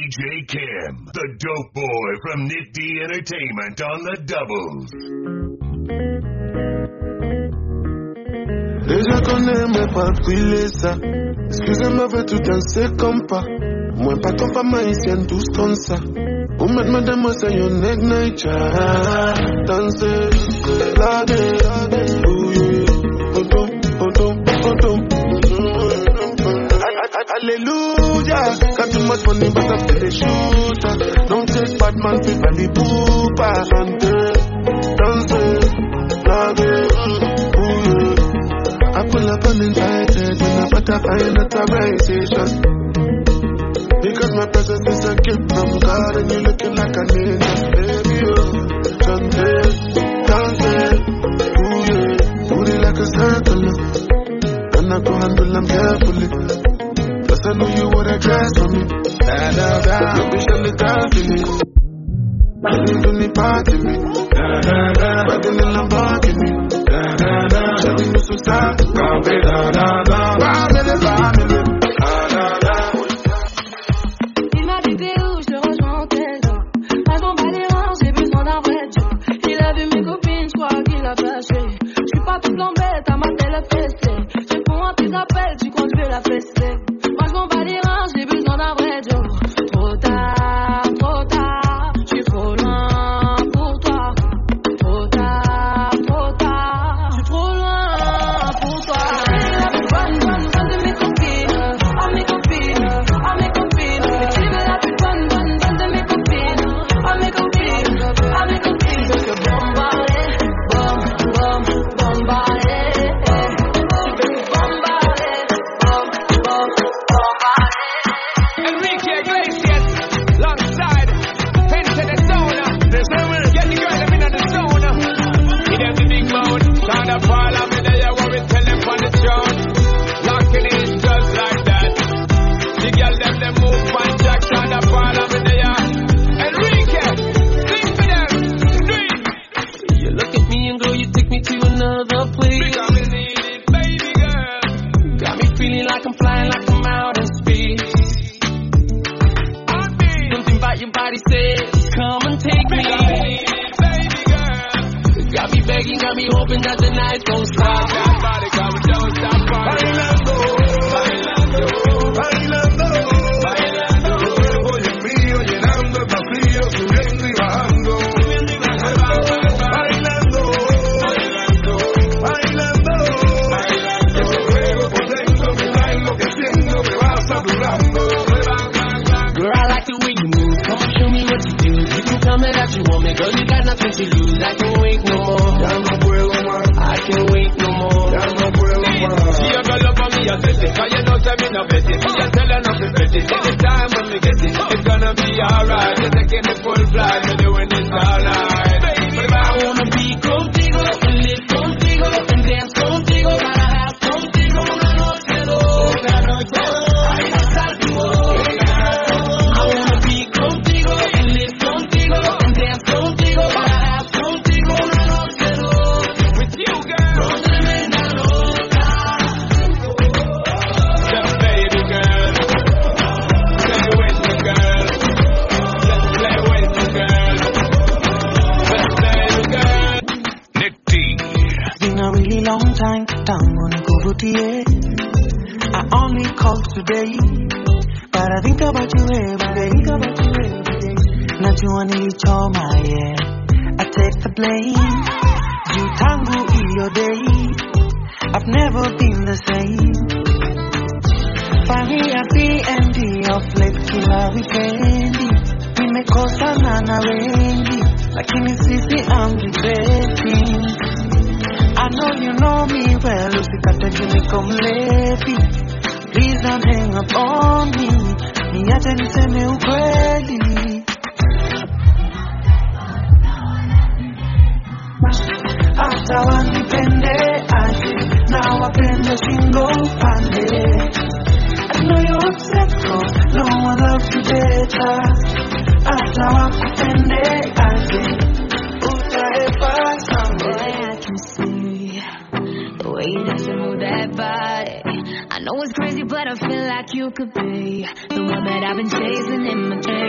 DJ Kim, the dope boy from Nick D Entertainment on the doubles. Déjà connais mais pas brûler ça. Excusez-moi, veux tout danser comme pas. Moi pas ton femme haïtienne, tous comme ça. Ou mettre madame, moi c'est yon neg nature. Danser, blaguer, ouye. Hallelujah, got too much money but I feel the shooter. Don't take bad man for valley poopa. Danser, blaguer, ouye. I pull up uninvited when I better find authorization. Because my presence is a gift from God and you're looking like a ninja. Baby, oh, chante, dance, ooh yeah. Booty like a circle, and I go handle them carefully. Plus I know you wanna dress for me. Da da da, you be surely dancing me. You do me party me. Da da da, riding in Lamborghini. Da da da, Chevy me so sad. Copy da da da, family, family. Da da da. Il m'a dit t'es où, je te rejoins en tête. Moi je m'en bats les reins, j'ai besoin d'un vrai job. Il a vu mes copines, je crois qu'il a flashé. Je suis pas toute l'embête, à ma tête la fessée. Je réponds à tes appels, tu comptes, je vais la fesser. Moi je m'en bats les reins, j'ai besoin d'un vrai job. Trop tard, je suis trop loin pour toi. Trop tard, je suis trop loin pour toi. Bonne de mes copines, à mes copines, à mes copines. Mais tu veux la plus bonne de mes copines, à mes copines, à mes copines. Je veux que bombarder, bombarder. Je veux que bombarder, bombarder. Enrique Iglesias, alongside Pence and the Zona. Get the girl them in the zona. He them the big mouth, sound of all of me there. What we tell them on the throne. Locking in just like that. The girl them move on Jack, sound of all of me there. Enrique, sing for them, dream. You look at me and girl, you take me to another place. Because we need it, baby girl. Got me feeling like I'm flying like I'm out in space. On me, Something about your body says, come and take me. because we need it, baby girl. Got me begging, got me hoping that the night gon' stop. That body come don't stop Bailando, bailando, bailando, bailando. Tu cuerpo y el mío llenando el vacío, subiendo y bajando. Bailando, bailando, bailando. Ese fuego por dentro me da enloqueciendo, me va saturando. Girl, I like the way you move. Come on, show me what you do. You can tell me that you want me. Girl, you got nothing to lose. I can't wait no more. Ya no puedo más, I can't wait no more. ya no puedo más. She a girl up on me, I set it. Cause you know tell me no bet it. Me a tell her not to bet it. Anytime when we get it, it's gonna be alright. You're taking the full flight, you're doing it all night. But I wanna be contigo, and live contigo, and dance contigo, para have contigo una noche loca. Ay, estar tu I wanna be contigo, and live contigo, and dance contigo, para have contigo una noche loca. with you, girl, No tremenda loca. just baby girl. Play with me, girl. Let's play with me, girl. Let's play with girl. Nick D. Been a really long time down on a Govutie. I only called today, but I think about you every day. Not you want to each all my I take the blame. You tango in your day. I've never been the same. Funny at the end of late killer weekendi. We make cosa nana rendi. Lakini sisi I'm regretting. I know you know me well, usikate kimi komlevi. Please don't hang up on me. Niache niseme ukweli. Hata wanipende aje, na wapende shingo upande. I know you're upset 'cause no one loves you better. Hata wakupende aje, utaepata. Boy, I can see the way that you move that body. I know it's crazy, but I feel like you could be the one that I've been chasing in my dreams.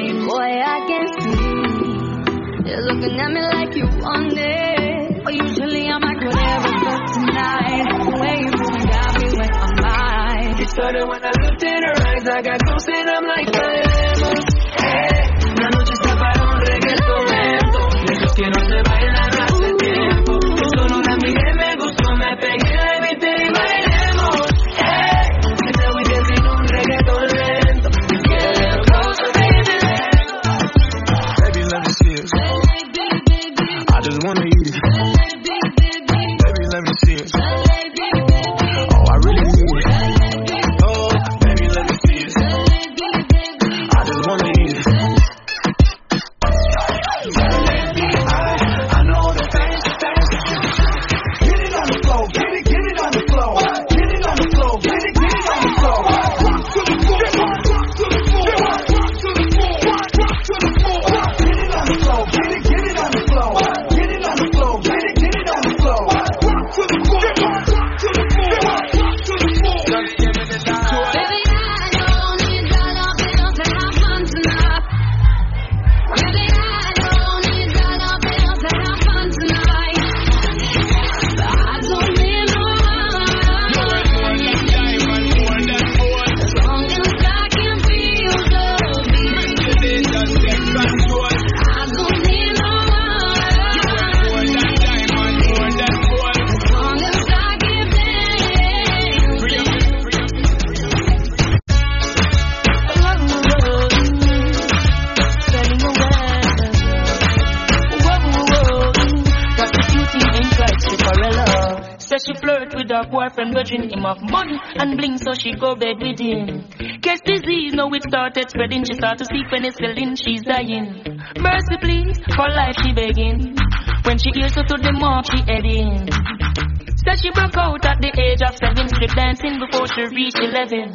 with her boyfriend, grudging him of money and bling, so she go bed with him. Catch disease, now it started spreading. She start to see penicillin, she's dying. Mercy please, for life she begging. When she hears her to the mark, she heading. Said she broke out at the age of 7, strip dancing before she reached 11.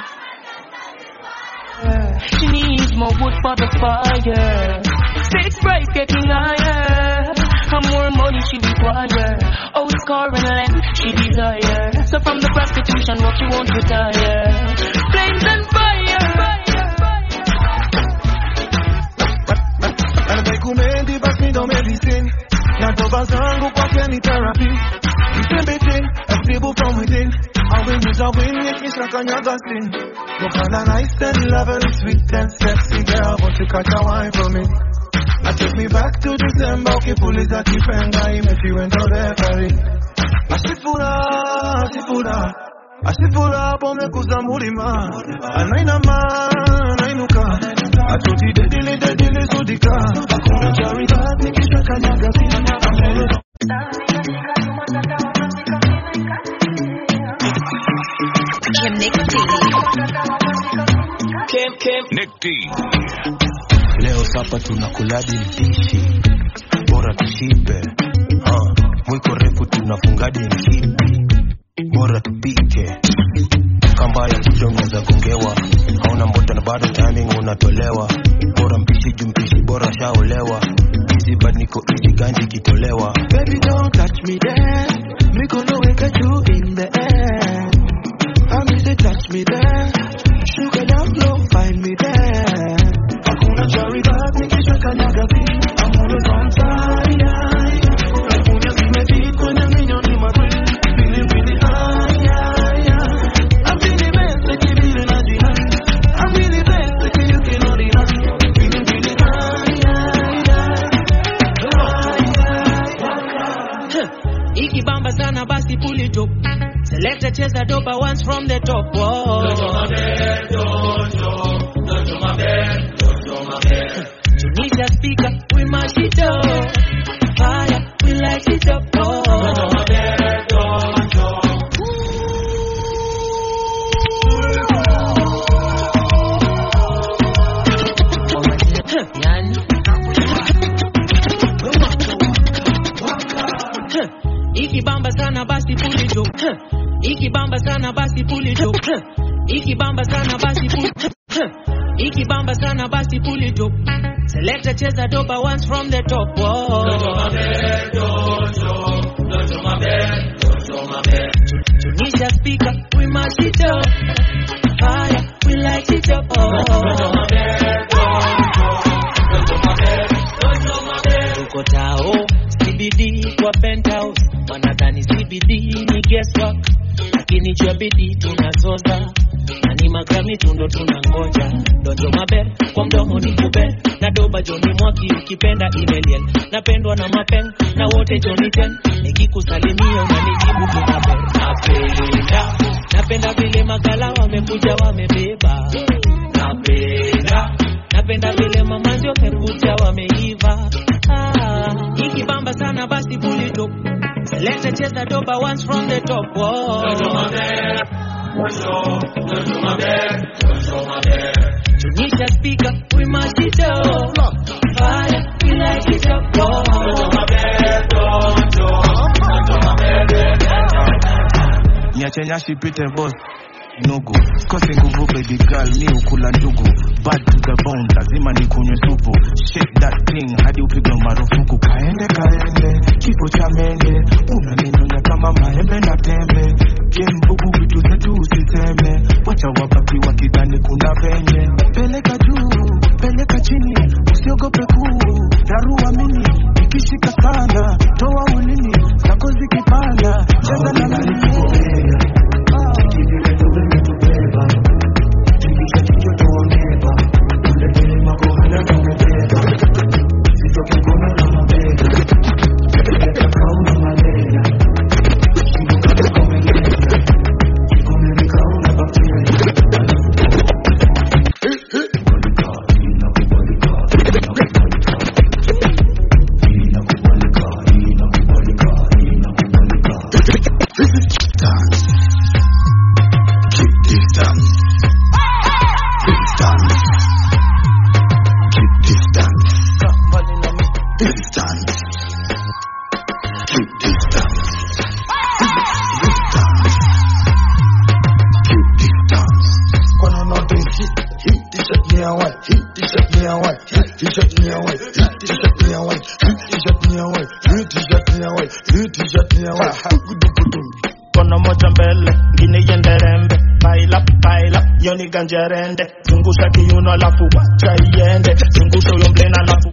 She needs more wood for the fire. Sex price getting higher. And more money she require. Oh, score and length she desire. So from the prostitution work she won't retire. Flames and fire. Anabekumendi basi ndo medicine. Na toba zangu kwake ni therapy. Everything, a stable from within. I win is a win, make me shock on your sin. Look on a nice and lovely, sweet and sexy girl, but you catch a wine from me. I take me back to December, okay, police are keeping time if you went out there, Paris. Ashifura, pome kuzamulima. Anaina man, ainuka. Atuti dedile sudika. Akuna jarida, nikisha kanyaga sina. Nick D. Leo sapa tunakuladi mpishi. Bora tushibe. Mwiko refu tunafungadi mshipi. Bora tupike. Kamba ya kujo unaweza gongewa. Hauna mbota na bado timing unatolewa. Bora mpishi jumpishi bora shaolewa. Easy bad niko easy ganji kitolewa. Baby don't touch me there. Me gonna wake at you in the air. I miss they touch me there. Sugar down low, find me there. Hakuna charida, nikisha kanyaga vi. I'm always on fire. Hakuna zimeji kwenye minyoni madri. Really high. I'm really best, like you really not deny. I'm really best, like you cannot deny. Really high. Ikibamba sana basi pull it up. Select a chase a dope once from the top. Whoa. Don't do my bed. Tunisia speaker, we mash it up. Fire, we light it up. Don't do my bed, Ikibamba sana basi pull it up. Ikibamba sana basi pull it up. Ikibamba sana basi pull it up. Ikibamba sana basi pull it up. Select a cheza doba once from the top. Whoa. Don't do my bed. Tunisia speaker, we mash it up. Fire, we light it up. Don't do my bed. Uko tao, CBD kwa penthouse. Wanadhani CBD ni guesswork. Lakini jua bidii tunazoza. Na ni magrami tundo tunangoja. Donjo mabel, kwa mdomo ni kubel. Na doba Johnny Mwaki ukipenda imeliel. Napendwa na mapen, na wote Johnny Ten. Nikikusalimia unanijibu tunabel. Napenda vile magala wamekuja wamebeba. Napenda vile mamanzi wamekuja wameiva. Ikibamba sana basi pull it up. Select a chase that doba once from the top. Whoa. Don't do my bed. Tunisia speaker, we mash it up. Fire, we light it up. Whoa. Don't do my bed. Nyache pite boss. Nugu, kosi nguvu baby girl, ni ukula ndugu. Bad to the bone, lazima ni kunywe supu. Shake that thing, hadi upigwe marufuku. Kaende, kifo cha mende. Unaninyonya kama maembe na tembe. Game bubu vitu zetu usiseme. Wacha wabaki wakidhani kuna venye. Peleka juu, peleka chini. Usiogope kuu, darua mini. Ikishika sana, toa ulimi. Zako zikipanda, cheza na mimi. T-shirt me a white, T-shirt me a white, T-shirt me a white, T-shirt me a white, T-shirt me a white, T-shirt me a white. Kono moja mbele, ngine yenderembe. Baila, yoni ganjerende. Zungusha kiuno alafu wacha iende. Zungusha uyo mblena alafu.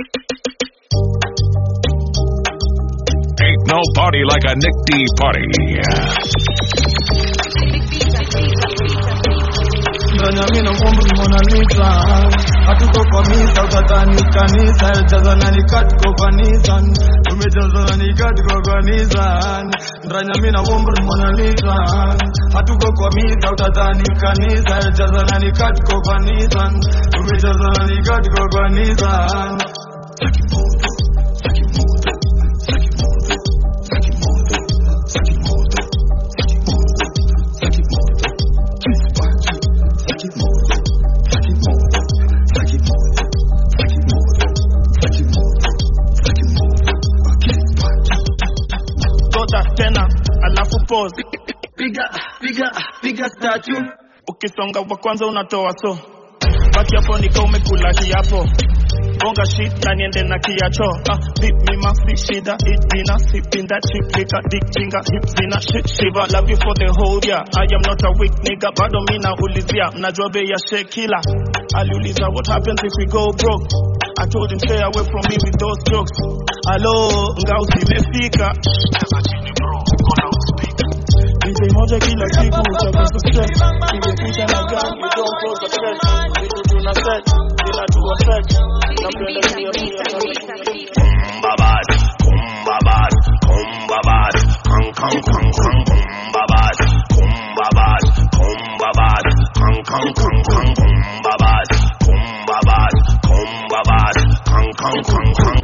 Ain't no party like a Nick D party. Ndanya mina umri Mona Lisa. Hatuko kwa misa utatani kanisa. Jaza na nikatiko kwa Nissan. Umejaza na nikatiko kwa Nissan. Ndanya mina umri Mona Lisa. Hatuko kwa misa utatani kanisa. Jaza na nikatiko kwa Nissan. Umejaza na nikatiko kwa Nissan. Tena alafu pause. Piga statue. Ukisonga wa kwanza unatoa so. Baki hapo nika umekula kiapo. Bonga shit na niende na kiacho. Beat me mafi shida. Eat dinner, sipping that cheap liquor. Dick finger, hips in a shit shiver. Love you for the whole year. I am not a weak nigga. Bado mina ulizia. Mnajua bei ya shekila. Aliuliza what happens if we go broke. I told him stay away from me with those jokes. Hello, ngao zimefika. Nipe moja kila siku utakosa stress. Nimepisha na gang, you don't close the stress. Vitu tunaset, ila tuwaset. Napenda dunia pia. Kumbabad, kumbabad, kumbabad, kang kang kang kang kumbabad, kumbabad, kumbabad, kang kang kang kang kumbabad, kumbabad, kumbabad, kang kang kang kang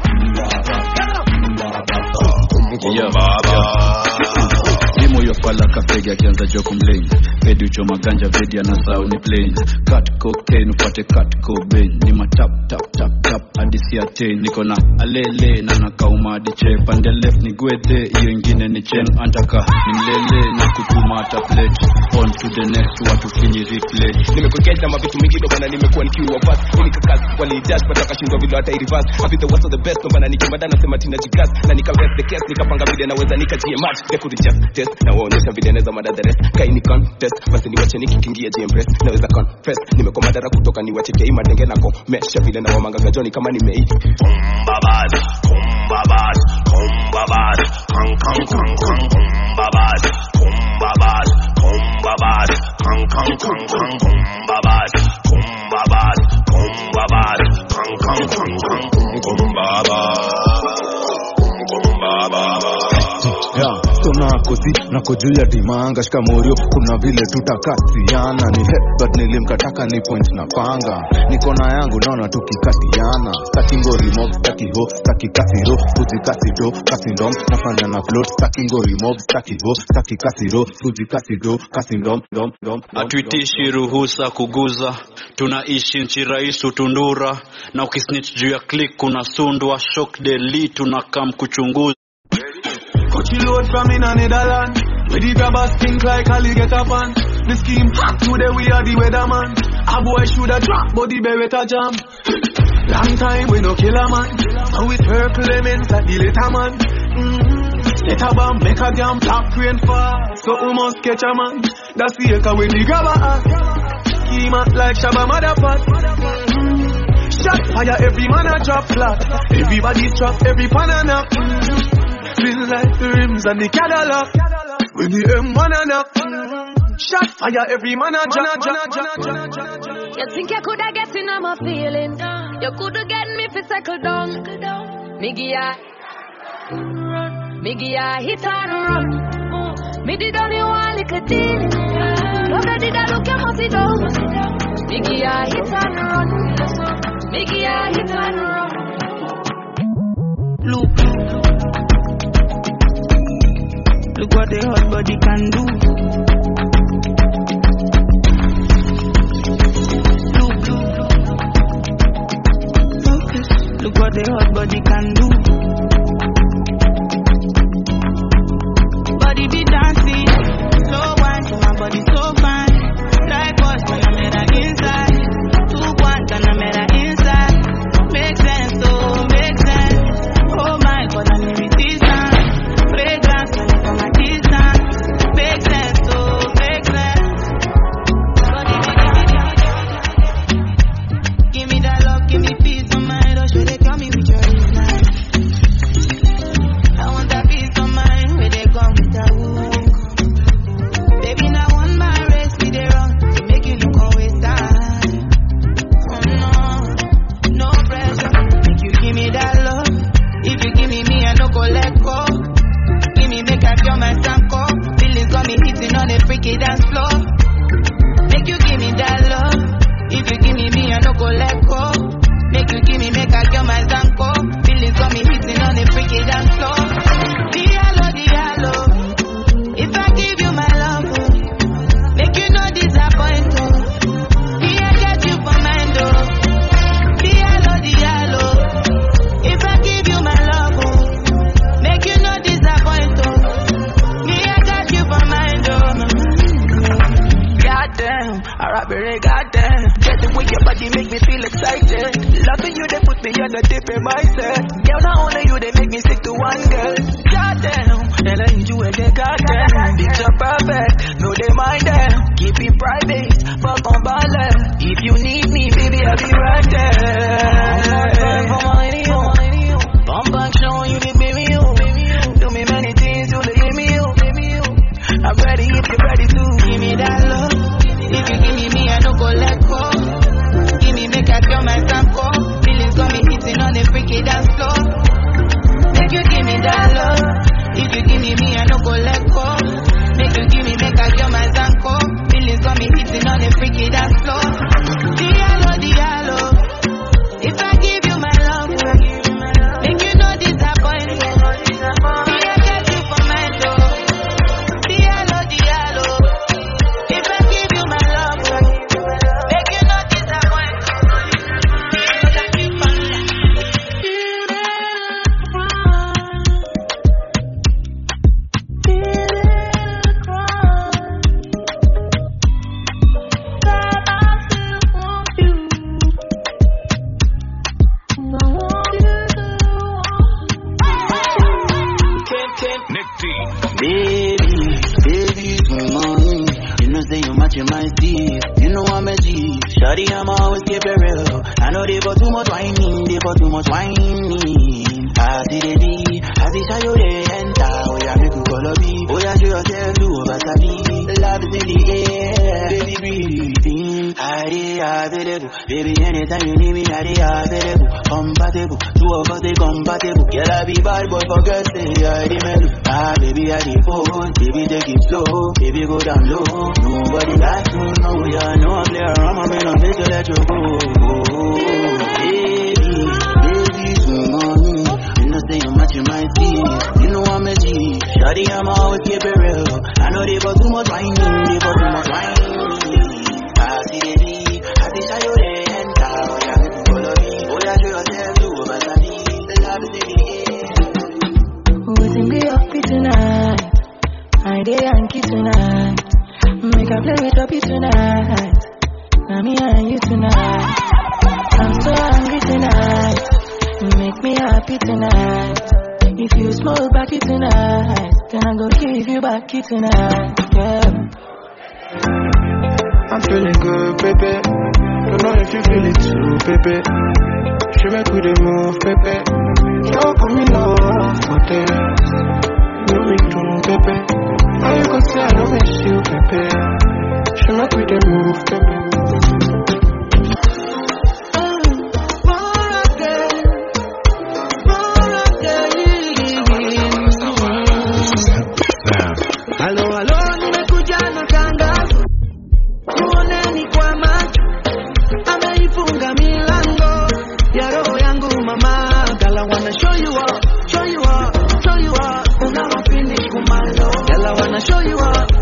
kumbabad. Moyo pala kapega kianza joku mlane. Pedi uchoma ganja vedi anasau ni plain. Cut cocaine upate cut cobain. Ni matap tap tap tap adisi ya ten. Niko na alele na nakauma adiche. Pande left ni gwede iyo ingine ni chen. Antaka ni mlele na kutuma ata plate. On to the next watu finyi replay. Nimekuketa mavitu mingi ndo bana nimekuwa nikiwa pass. Nini kakas wali dash pataka shindwa vile hata reverse. I be the worst of the best ndo bana nikimada nasema tina jigas. Na nikavest the case nikapanga vile naweza nikajie match. They could just test na waonyesha vile naweza mada the rest. Kaini contest basi niwache nikikingia jempress. Naweza confess nimeko madara kutoka niwache kei madenge na komesha vile na wamanga Johnny kama nimei. Kumbabad, kumbabad, kumbabad, kang kang kang kang kumbabad, kumbabad, kumbabad, kang kang kang kang kumbabad, kumbabad, kumbabad, kang kang kang kang kumbabad, kumbabad. Tunakozi na kujulia dimanga shikamorio. Kuna vile tutakasiana. Ni headbutt nilimkataka ni point na panga. Niko na yangu naona tukikatiana. Staki ngori mob, staki ho, staki kasiro. Fuji kasido, kasindom, nafanya na float. Staki ngori mob, staki ho, staki kasiro. Fuji kasido, kasindom, dom. Atuitishi ruhusa kuguza. Tunaishi nchi raisu tundura. Na ukisnitch juu ya click kuna sundwa. Shock deli tunakam kuchunguza. Coachy load from in a Netherland. Where the grabbers think like Ali get up on. The scheme hot today we are the weatherman. A boy shoulda drop but the beretta jam. Long time we no kill a man. Now we circle elements at the later man. Set a bomb, make a jam, black rain fall. So we must catch a man. That's the echo with the grabber ass. Schema like Shabba Motherfuck. Shot fire, every man a drop flat. Everybody's trap, every pan a knock. Feel like the rims and the Cadillac. When the M1 a knock. Shot fire, every man a jana. You think you coulda get in on my feeling? You coulda get me fi settle down. Miggy I hit and run. Me did only one little deal. Love that did I look at my sit down. Miggy I hit and run. Miggy I hit and run. Look what the hot body can do. Focus. Look what the hot body can do. Body be dancing, slow wine, my body so fine. Like what when I'm at inside. 2 points and I'm at Me and the tip in myself. Girl, not only you, they make me stick to one girl. Goddamn, and I enjoy the goddamn. Picture perfect, no they mind them. Keep it private, fuck on ballet. If you need me, baby, I'll be right there. Bump back, show you the baby, you. Do me many things, you give me you. I'm ready if you're ready to give me that love. If you give me, I don't go let go. Give me, make I feel my sample. Feelings got me hitting on the freaky dance floor. Make you give me that love. If you give me, I don't go let go. Make you give me, make I feel my sample. Feelings got me hitting on the freaky dance floor. Diallo. If I give you my love, make you no disappoint. I get you for my door. Diallo. If I give you my love, make you no disappoint. Baby, come on. You know say you matching my style. You know I'm a G. Shawty, I'm always keep it real. I know they got too much whining. I see the D, I see how you enter. Oh yeah, make you call a B. Oh yeah, show yourself to overstudy. Love is in the air, baby breathing. I available, baby anytime you need me, I available. Compatible, two of us they compatible. Girl I be bad boy for girls say I the mellow. Baby I the phone, baby take it slow, baby go down low. Nobody likes to know, yeah, know I'm there, I'm a man, I'm there to let you go. Baby, come on. You know say you matching my team, you know I'm a G. Shawty, I'm always keep it real. I know they got too much whining. I see the D, I see how you enter. Oh yeah, make you follow me. Oh yeah, show yourself to overstudy. The love is in the air. Waiting be up tonight. I day Yankee tonight. Make a play with up tonight. Now me and you tonight. I'm so hungry tonight. Make me happy tonight. If you smoke back it tonight, then I'm gonna give you back it tonight. Yeah. I'm feeling good, baby. Don't know if you feel it too, baby. She make with the move, baby. Don't put me love for this. No me too, baby. How you gonna say I don't miss you, baby? She make with the move, baby. Hello, nimekuja na tangazo. Tuoneni kwa macho. Ameifunga milango ya roho yangu mama. Girl, I wanna show you up. Una finish kumalo. Girl, I wanna show you up.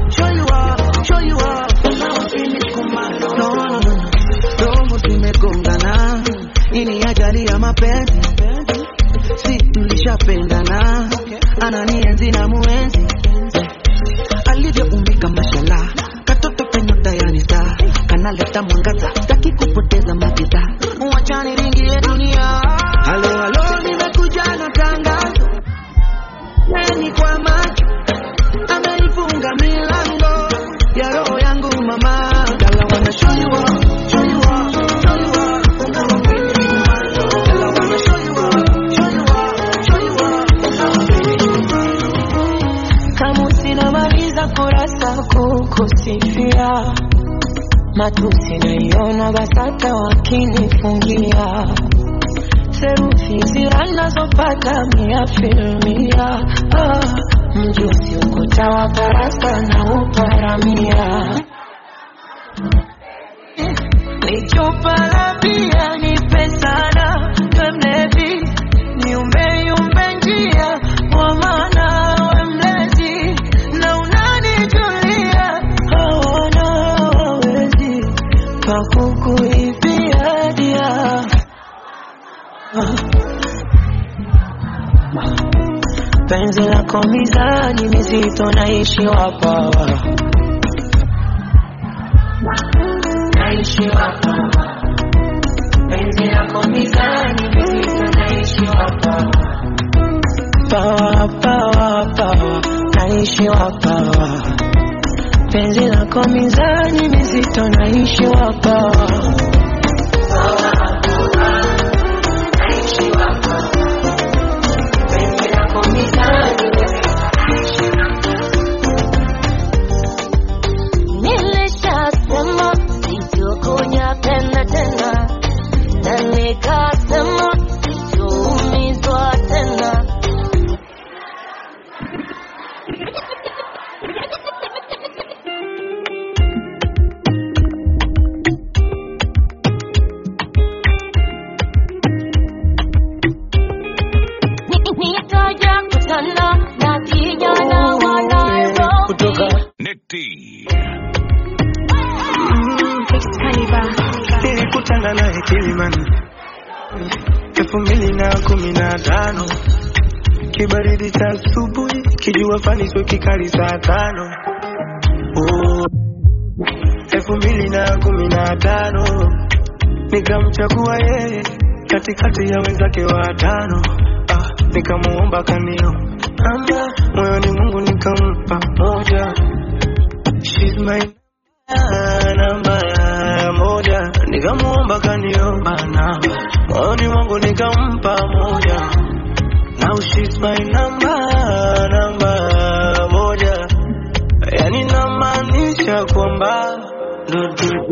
Una finish kumalo. No. Roho tumegongana. Ini ajali ya mapenzi. Si tulishapendana. Ananienzi na muenzi. Alivyoumbika mashallah, katoto kenyota yani star, kanaleta mwangaza, sitaki kupoteza makita, wachani ringi ya dunia. Halo, nimekuja na tangazo, neni kwa macho, ameifunga milango ya roho yangu mama. Girl, I wanna show you up. Kurasa kukusifia, matusi naiona basata wakinifungia, serufi ziranazopata mia filmia, mjusi ukuta wa parasa na uparamia, nichupa la bia nipe sana, twemlevi niumbe njia wa maana we mlezi na unanijulia, hawana hawezi pakukuibia dia. Penzi lako mizani mizito naishi wapawa, naishi wapawa. Penzi lako mizani mizito yako mizani mizito naishi hapa. Nilishasema sitokuja tena tena, na nikasema sitoumizwa tena. Nitaja kutana na kijana wa Nairobi. Nick D. Nilikutana naye Kilimani 2015, kibaridi cha asubuhi, kijua fani sio kikali saa 5. 2015 nikamchagua yeye katikati ya wenzake watano. Nikamuomba kanio amba moyoni Mungu nikampa moja. She's my namba moja. Nikamuomba kaniomba namba moyoni Mungu nikampa moja. Now she's my namba moja. Yani namaanisha kwamba ndo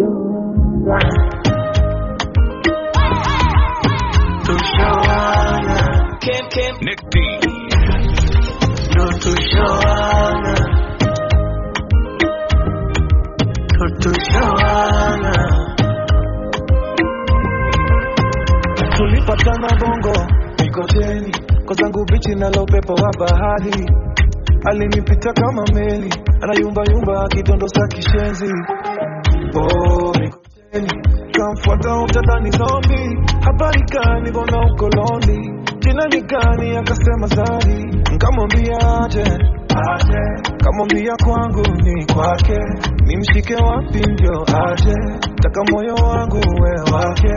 tushawana. Nick D. Ndo tushawana. Tulipatana Bongo Mikoteni, kwa zangu bichi na upepo wa bahari. Alinipita kama meli, anayumba yumba akidondosa kishenzi. Mikoteni kamfuata utadhani zombie. Habari gani mbona uko lonely? Jina ni gani? Akasema Zari. Nikamwambia aje. Kamwambia kwangu ni kwake, nimshike wapi ndio aje, taka moyo wangu we wake.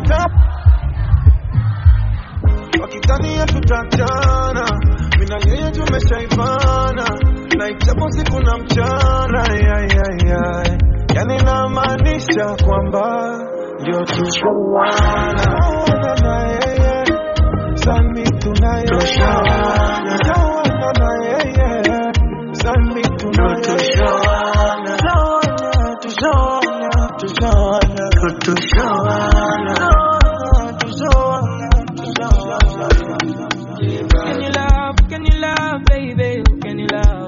Wakitania tutachana, mina yeye tumeshaivana, na ichapo siku na mchana. Yani namaanisha kwamba ndio tushawana. Na yeye sami tunaye tushawana. Na yeye sami tunaye tushawana. Can you love, baby? Can you love?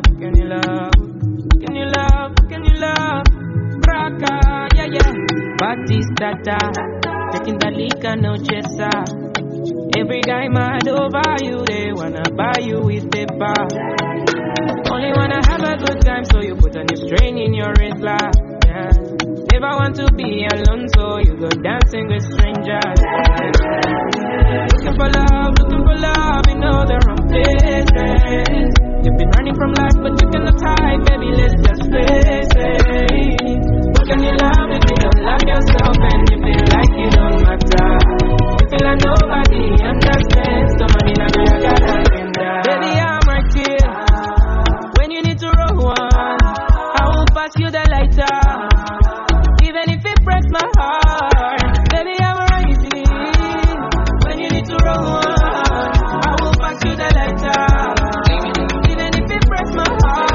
Braka, yeah. Batista, taking the liquor, no chesa. Every guy mad over you, they wanna buy you with paper. Only wanna have a good time, so you put a new strain in your wrist, yeah. Never want to be alone, so you go dancing with strangers. Looking for love, in all the wrong places. You've been running from life, but you cannot hide, baby, let's just face it. What can you love if you don't love yourself, and you feel like you don't matter? You feel like nobody understands, somebody not gonna get up and down. Baby, I'm right here, when you need to roll one, I will pass you the lighter. Even if it breaks my heart, baby, I'm right here, when you need to roll one, I will pass you the lighter. Even if it breaks my heart.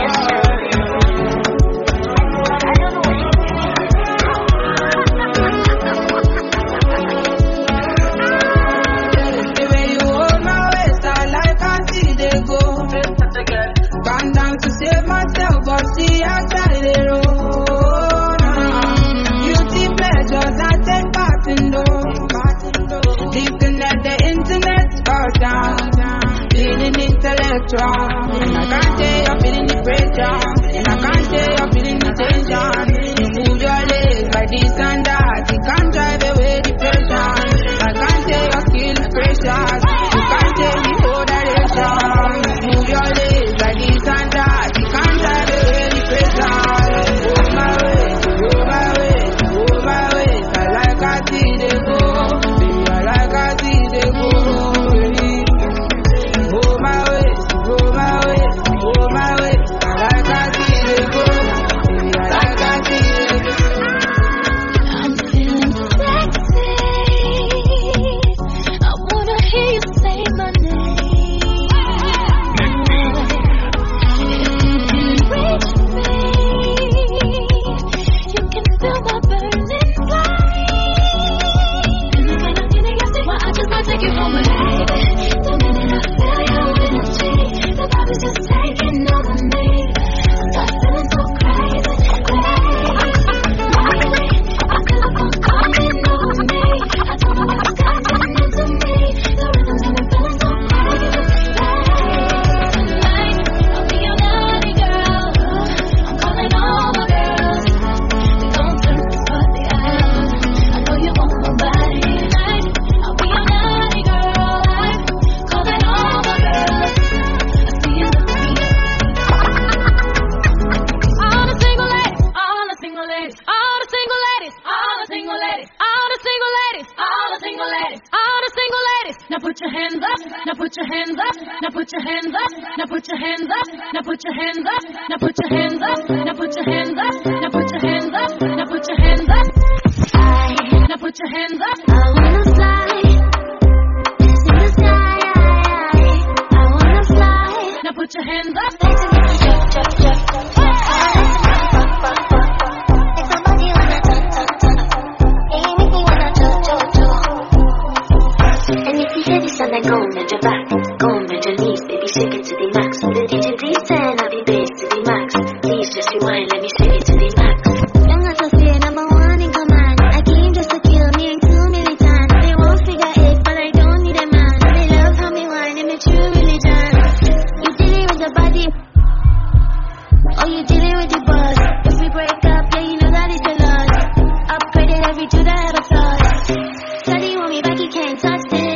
The way you hold my waist, I like I see they go. Gone down to save myself, but see outside the road. Beauty pleasures I take part in those. Disconnect the internet, cause I'm feeling intellectual. And I can't say you're feeling the pressure, and I can't say you're feeling the tension. You move your legs like this and that, you can't drive away depression. I can't say your skill is precious, you can't say the whole direction. Move your legs like this and that, you can't drive away depression. Hold my waist, I like I see they go. Baby, I like I see they go. Hold my waist, I like I see they go. Baby, I like this. Now put your hands up. Now put your hands up. Now put your hands up. Now put your hands up. Now put your hands up. Now put your hands up. Now put your hands up. Now put your hands up. Now put your hands up. Now put your hands up. I wanna fly. This in the sky. I wanna fly. Now put your hands up. Then go on bend your back, go on bend your knees, baby shake it to the max. The DJ please turn up the bass to the max. Please just rewind, let me shake it to the max. Young as a fear, number one in command. I came just to kill me and too many times. They won't figure it, but I don't need a man. They love how me whine and it's true religion. You dealing with the body, or you dealing with the boss. If we break up, yeah you know that it's a loss. Upgraded every two that have a sauce. Study want me back, you can't touch this.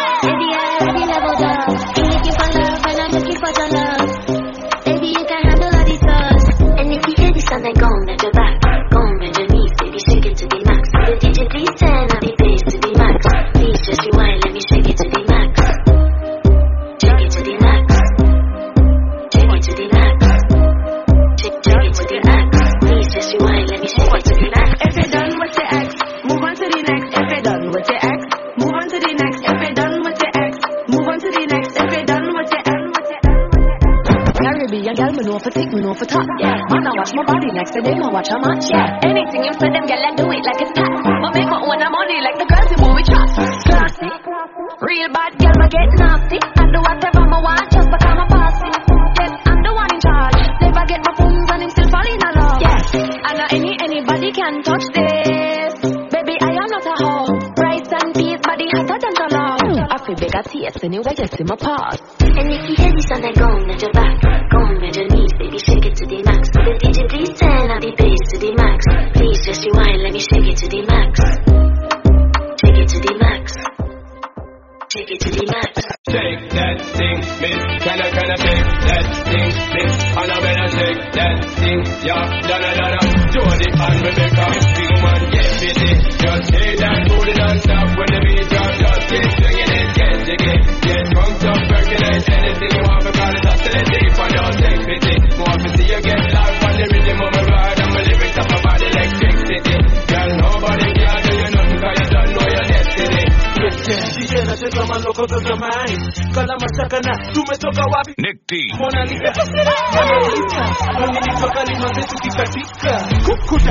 Then go on bend your back, go on bend your knees, baby shake it to the max. The DJ please turn up the bass to the max. Please just rewind, let me shake it to the max. Shake it to the max. Shake it to the max. Shake it to the max. Please just rewind, let me shake it to the max. If you're done with your ex, move on to the next. If you're done with your ex, move on to the next. If you're done with your ex, move on to the next. If you're done with your ex. Caribbean girl, me know for thick, me know for top, yeah. Man, I watch my body next to them, I watch how much, yeah. Anything you say, them girl, I do it like it's hot. But make my own money like the girls who move with trust. Classy, real bad girl, I get nasty. I do whatever I want, just because I'm bossy. Yes, I'm the one in charge. Never get my phones and I'm still falling in love. Yes, I know anybody can touch this. Baby, I am not a hoe. Rice and peas, body hotter than the law. I feel bigger taste anyway, you see my paws. And if you hear this and then go on bend your back, go on bend your knees, baby shake it to the max. The DJ please turn up the bass to the max. Please just rewind, let me shake it to the max. Shake it to the max. Shake it to the max. Shake that thing, miss. Can I shake that thing, miss? And I better shake that thing, yeah. Donna. Jody and Rebecca, big man, get busy. Just shake that booty non-stop when the beat drop. Just keep swinging it, get jiggy. Get drunk up, percolate anything you want because it's oscillating. For don't take pity. Want to see you get life on the rhythm of my ride. And my lyrics up about electricity. Girl, nobody can do you nothing because you don't know your destiny. DJ nacheza maloko za zamani. Kala mashaka na tumetoka wapi? Nick D. Mona Lisa. Mona Lisa kalima zetu kikatika. Kukuda.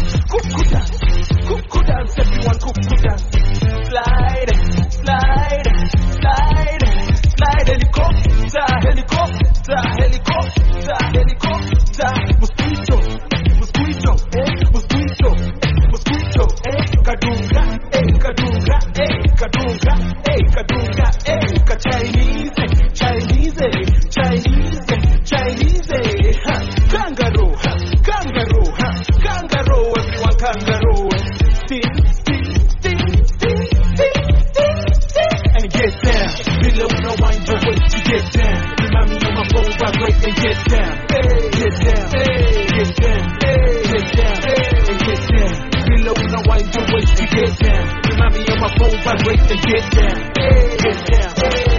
Everyone kukuda. Slide. Helicopter. Mosquito. Kadunga. Chinese. Kangaroo. Everyone kangaroo. Sting. And get down. Below no wind your way to get down. Remind me on my phone, vibrate and get down. Get down. And get down. Below no wind your way to get down. Remind me on my phone, vibrate and get down. Get down.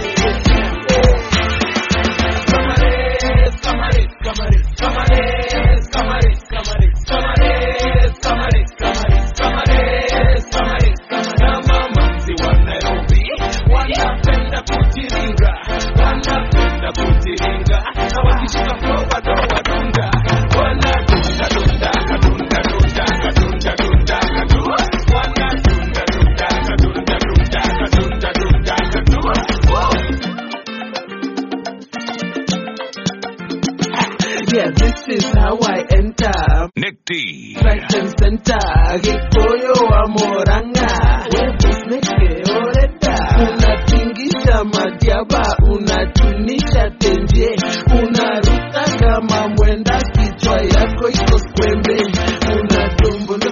Yeah, this is how I enter. Nick D. Right and center. Gikoyo amoranga. Webus neke oreta. Unatingisha madiaba. Unatunisha tenje. Unaruka kama mwenda. Kichwa yako iko skwembe. Unatumbulo.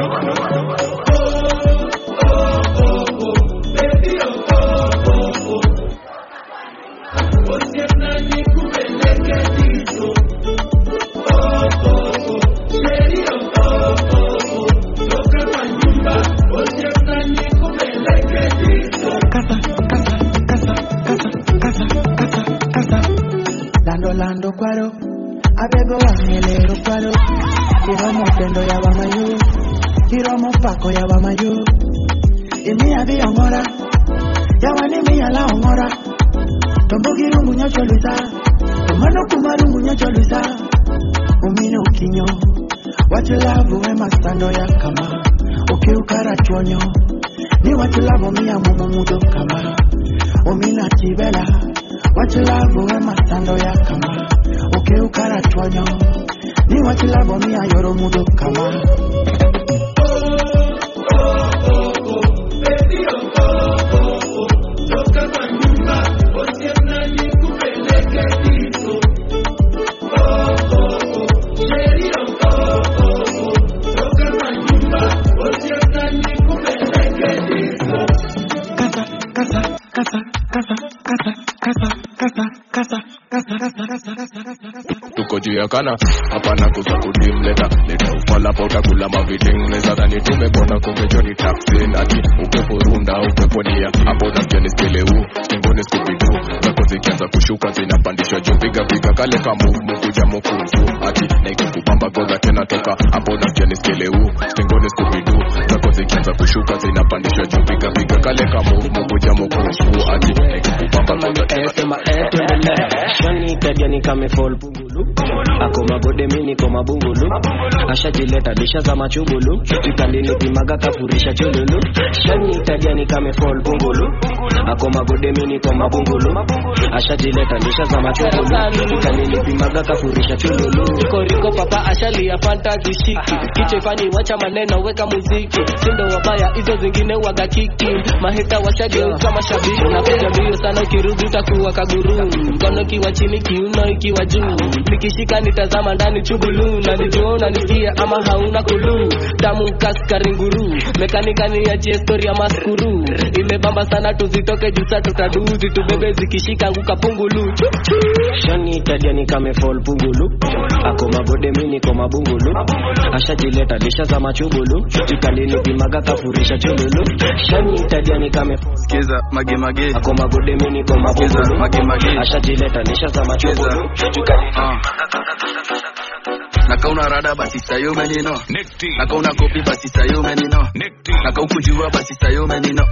Lando kwaro, abebo wangelero kwaro. Iromo tendo ya wamayu, iromo pako ya wamayu. Imi abi ongora, ya wani mi ala ongora. Tombogi rungu nyocho luisa, tomano kumarungu nyocho luisa. Umine ukinyo, wachulavu we mastando ya kama. Oke ukara chonyo, ni wachulavu mi ya mumudo kama. Umina chibela. Wachilavo we mastando ya kama. Oke ukara chonyo. Ni wachilavo mi ayoro mudo kama. Tuko juu ya kana, hapana kusakudim leta ufala pa utakula maviting. Neza dhani tumepona kumbe ni taxin. Ati upepo runda, upepo nia, hapo nasikia niskele stingoni skubidu. Zako zikianza kushuka zinapandishwa juu. Piga kale kamu, mukuja mukufu. Ati naikukubamba goza tena toka, hapo nasikia niskele stingoni skubidu. Zako zikianza kushuka zinapandishwa juu. Piga kale kamu, mukuja mukufu. Ati naikukubamba goza tena toka. Shani kadiani kame fall pungulu. Ako magode mini koma bungulu. Ashajileta disha za machubulu. Tukandini pimaga kafurisha chululu. Shani kadiani kame fall pungulu. Ako magode mini koma bungulu. Ashajileta disha za machubulu. Tukandini pimaga kafurisha chululu. Koriko papa ashali ya fanta zishiki. Kichefani wacha maneno weka muziki. Sindo wabaya hizo zingine waga kiki. Maheta washageuka mashabiki. Unakuja mbio sana ukirudi utakuwa kaguru. Mkono kiwa chini kiuno ikiwa juu. Nikishika nitazama ndani chubulu. Na nijiona nikia ama hauna kulu. Damu kaskari nguru. Mekanika ni ya story ya maskuru. Imebamba sana tuzitoke jusa tutaduzi. Tubebe zikishika nguka pungulu. Shani kadiani kame fall pungulu. Ako magode mini koma bungulu. Ashajileta disha za machubulu. Tukandini pimaga kafurisha chululu. Shani kadiani kame Skiza mage ako magode mini koma bungulu. Mage ashajileta nisha za machubulu. Nakauna rada basi sayo menino. Nakauna kopi basi sayo menino. Nakaukujua basi sayo menino.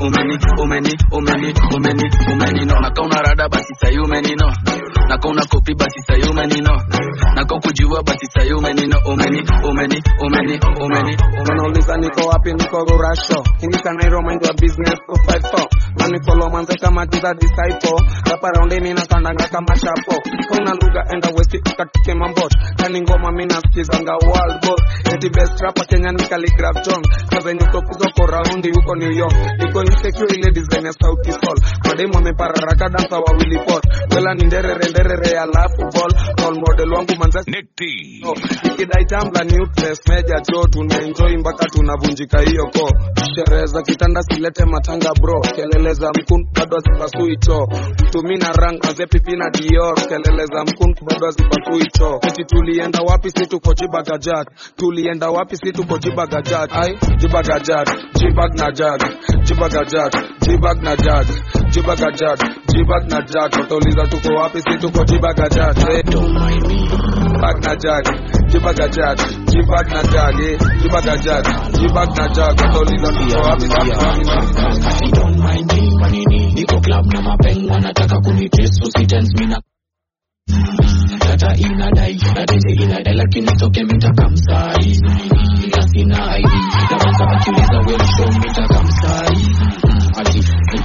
Umeni no. Nakauna rada basi sayo menino. Nakauna kopi basi sayo menino. Nakaukujua basi sayo menino. Umeni. Wanauliza niko wapi, niko Rurasho. Ingika Nairo mind wa business 254. Nani follow manze kama jiza disciple. Rapa roundeni na kandanga kama chapo. Kuna lugha enda westi ukatike mambot. Kani ngoma mina skizanga world boss. Eti best rapper Kenya ni Calligraph John. Kaza nyuko kuzoko raundi huko New York. Niko insecure ile design ya Sauti Sol. Mademu wamepararaka dansa wawili pot. Wela ni nderere alafu ball. Role model wangu manze Nick D. Ikidai tambla nucleus meja jo. Tunaenjoy mpaka tunavunjika hiyo ko. Sherehe za kitanda silete matanga bro. Kelele za mkun bado zipasui cho. Tumina rang aze pipi na Dior. Kelele za mkun bado zipasui cho. Eti tulienda wapi si tuko Jibagajat. Tulienda wapi si tuko Jibagajat. Ai Jibagajat, Jibag na Jag. Jibagajat, Jibag na Jag. Jibagajat, Jibag na Jag. Watauliza tuko wapi si tuko Jibagajat. Don't mind me. Bag na Jag. Jibagajat, Jibag na Jag. Jibagajat, Jibag na Jag. Watauliza tuko wapi si don't mind me. Manini niko club na mapeng wanataka kunitest so sitens mina Tata inadai, nateje inadai lakini toke mitakamsai. Ila sina ID, nawaza wakiuliza well show mitakamsai. Ati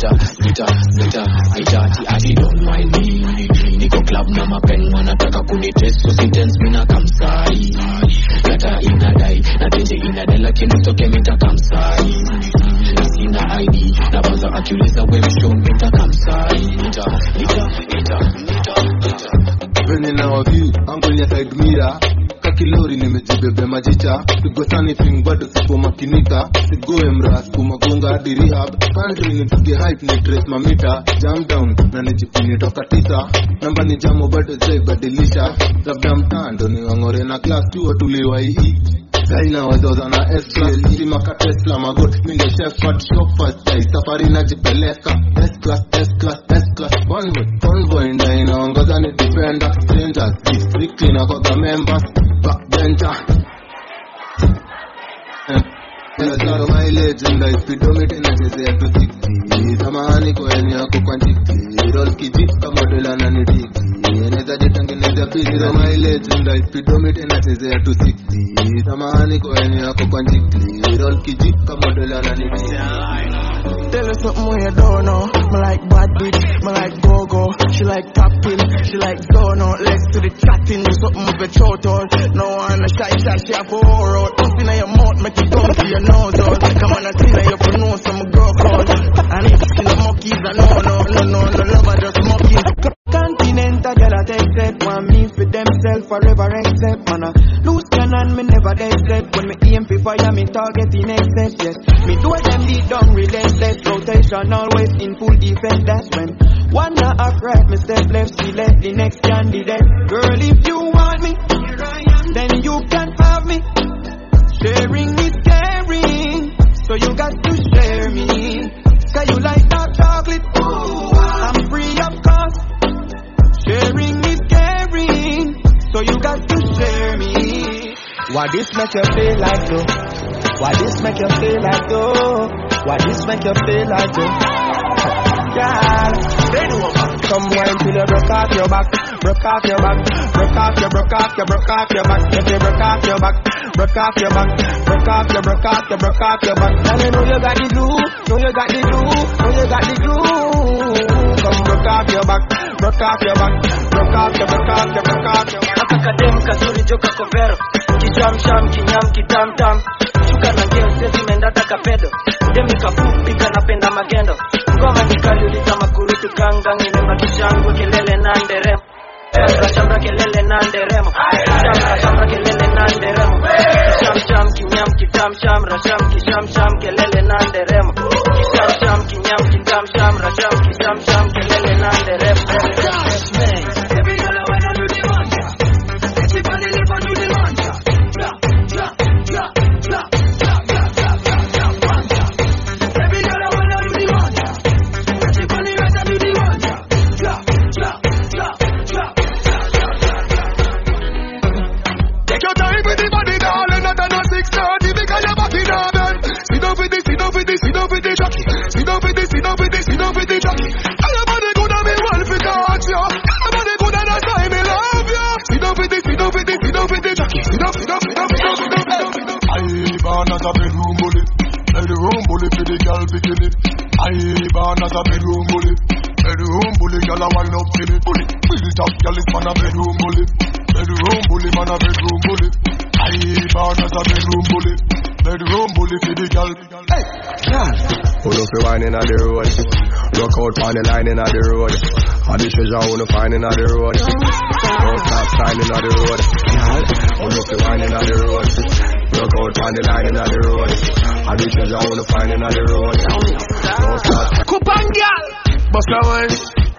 ati don't mind me. Niko club na mapen wanataka kunitest so sitens minakamsai. Tata inadai, nateje inadai lakini toke mitakamsai. Ila sina ID, nawaza wakiuliza well show mitakamsai. Venye na wavi, angle ya side mirror. kilori nimejibebe majicha pigo anything bado sipo makinika sigoe mras kumagonga hadi rehab country nipige hype ni dress mamita jam down na nijipini toka 9 namba ni jamo bado zaibadilisha labda mtando ni wangore na class 2 watuliwa hii Zaina wazoza na S-Class Simaka Tesla magot Minde chef at shop fast day Safari najipeleka S-Class, S-Class, S-Class Convoy nda inaongoza ni defender Strangers, strictly na koga members Backbencher Zaro mileage nda speedometer na chezea 260 Samahani kwa enye yako kwa njiki Roll kijip kama dola na nidiki Eneza jitangeneza busy Zaro mileage nda speedometer na chezea 260 Samahani kwa enye yako kwa njiki Roll kijip kama dola na nidiki Tell her something when you don't know. Me like bad bitch, me like go-go. She like tapping, she like zono. Legs to the chatting, do something with your throat out. No one a shy shot, she have to roar out. Puff in your mouth, make it come to your nose out. Come on, I see now you pronounce some girl call. And if skin the monkeys, I no lover just mocking. Continental girl I take set, want me for themself forever except. Man, I lose cannon, me never accept. When me aim for fire, me target in excess, yes. Me do them deep down, relentless. Rotation always in full defense, that's when one not upright, me step left, select the next candidate. Girl, if you want me, then you can have me. Sharing is caring, so you got to share me. Cause you like dark chocolate, I'm free of cost. Sharing is caring, so you got to share me. Why this make you feel like though? Why this make you feel like though? Why this make you feel like though? Girl, come wine till you broke off your back, broke off your back, broke off your, broke off your, broke off your back. If you broke off your back, broke off your back, broke off your, broke off your, broke off your back. Now you know you got the glue, know you got the glue, know you got the glue. Come broke off your back, broke off your back, broke off your, broke off your, broke off your. Akakadem kazuri joka kovero, kijam sham kinyam kitam tam. Shuka na ngeo sezi mendata kapedo. Demi kafupi kanapenda magendo. Ngoma nikaliuliza makurutu gangang. Inema kishangu kelele na nderemo. Shambra kelele na nderemo. Shambra kelele na nderemo. Kisham sham kinyam kitam sham. Rasham kisham sham kelele na nderemo. Kisham sham kinyam kitam sham. Rasham kisham sham kelele na nderemo. Every girl I wanna do the manja. Everybody live and do the manja. As a bedroom bully, bedroom bully for the girl bikini. I born as a bedroom bully, bedroom bully, girl a wind up till it bully. Built up girl is man a bedroom bully, bedroom bully man a bedroom bully. I born as a bedroom bully, bedroom bully for the girl. Hey, yeah. Pull up your wine in the road, look out on the line in the road. All the treasure I wanna find in the road. Don't stop signing on the road. Pull up your wine in the road. Look out on the line in the road. All the treasure I wanna find in the road. Don't stop. Coupon girl, bust a wine.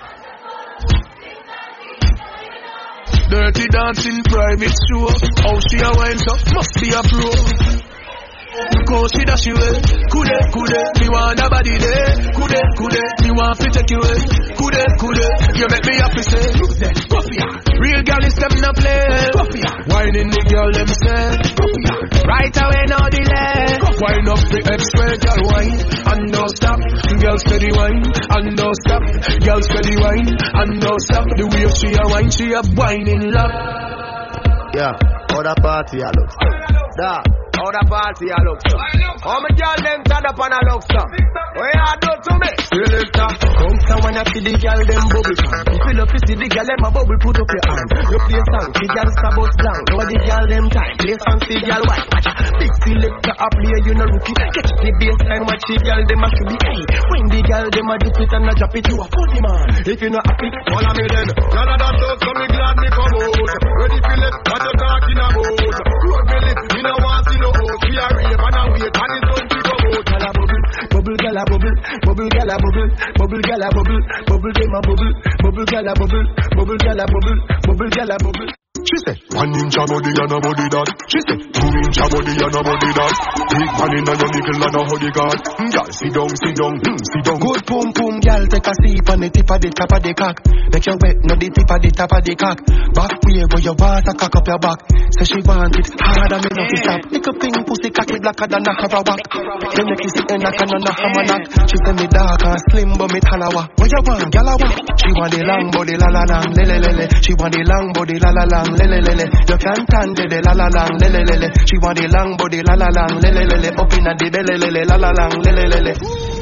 Dirty dancing private show. How she a wine so must be a pro. Cause she dash you away. Kude, me want a body there. Kude, me want to take you away. Kude, you make me happy say. Look there, coffee. Real girl is them no play. Coffee. Whining the girl them say. Coffee. Right away no delay. Wine up the X-ray girl wine and no stop. Girl steady wine and no stop. Girl steady wine and no stop. The way she a wine, she a whining love. Yeah, other party I look. Da. How the party a look so? How my girl them stand up and a look so? What you do to me? Selector, come someone a see the girl them bubble. Fill up to see the girl them a bubble, put up your hand. You play song, the girl stab us down. Now the girl them time, play song, see girl white. Watch big selector a play, you no rookie. Catch the baseline, watch the girl them a should be hey. When the girl them a dip it and a drop it, you a funny man. If you not happy, follow me then. Y'all a dance out, so me glad me come out. Ready for it, what you talking about? Road me lit, me no want see no host. We a rave and a wait, and it's done to go out. Y'all a bubble, bubble, girl a bubble, bubble, girl a bubble, bubble, girl a bubble, bubble, them a bubble, bubble, girl a bubble, bubble, girl a bubble, bubble, girl a bubble. She said, 1 inch a body and a body that. She said, 2 inch a body and a body that. Big man in a your nickel and a hoodie guard. Girl, sit down, sit down, sit down. Good pum pum, girl, take a sip on the tip of the top of the cock. Make your wet, no the tip of the top of the cock. Back way where your water cock up your back. Say she want it harder, me no fi stop. Make a pink pussy cocky blacker than a Sarawak. Then make it sit in a can and a hammer knock. She say me dark and slim but me talawa. What you want, girl a want? She want the long body la la lang, le le le le. She want the long body la la lang. Le le le le, you can't stand the la la lang, le le le le. She want the long body la la lang, le le le le. Up in the belly le le la la lang, le le le le.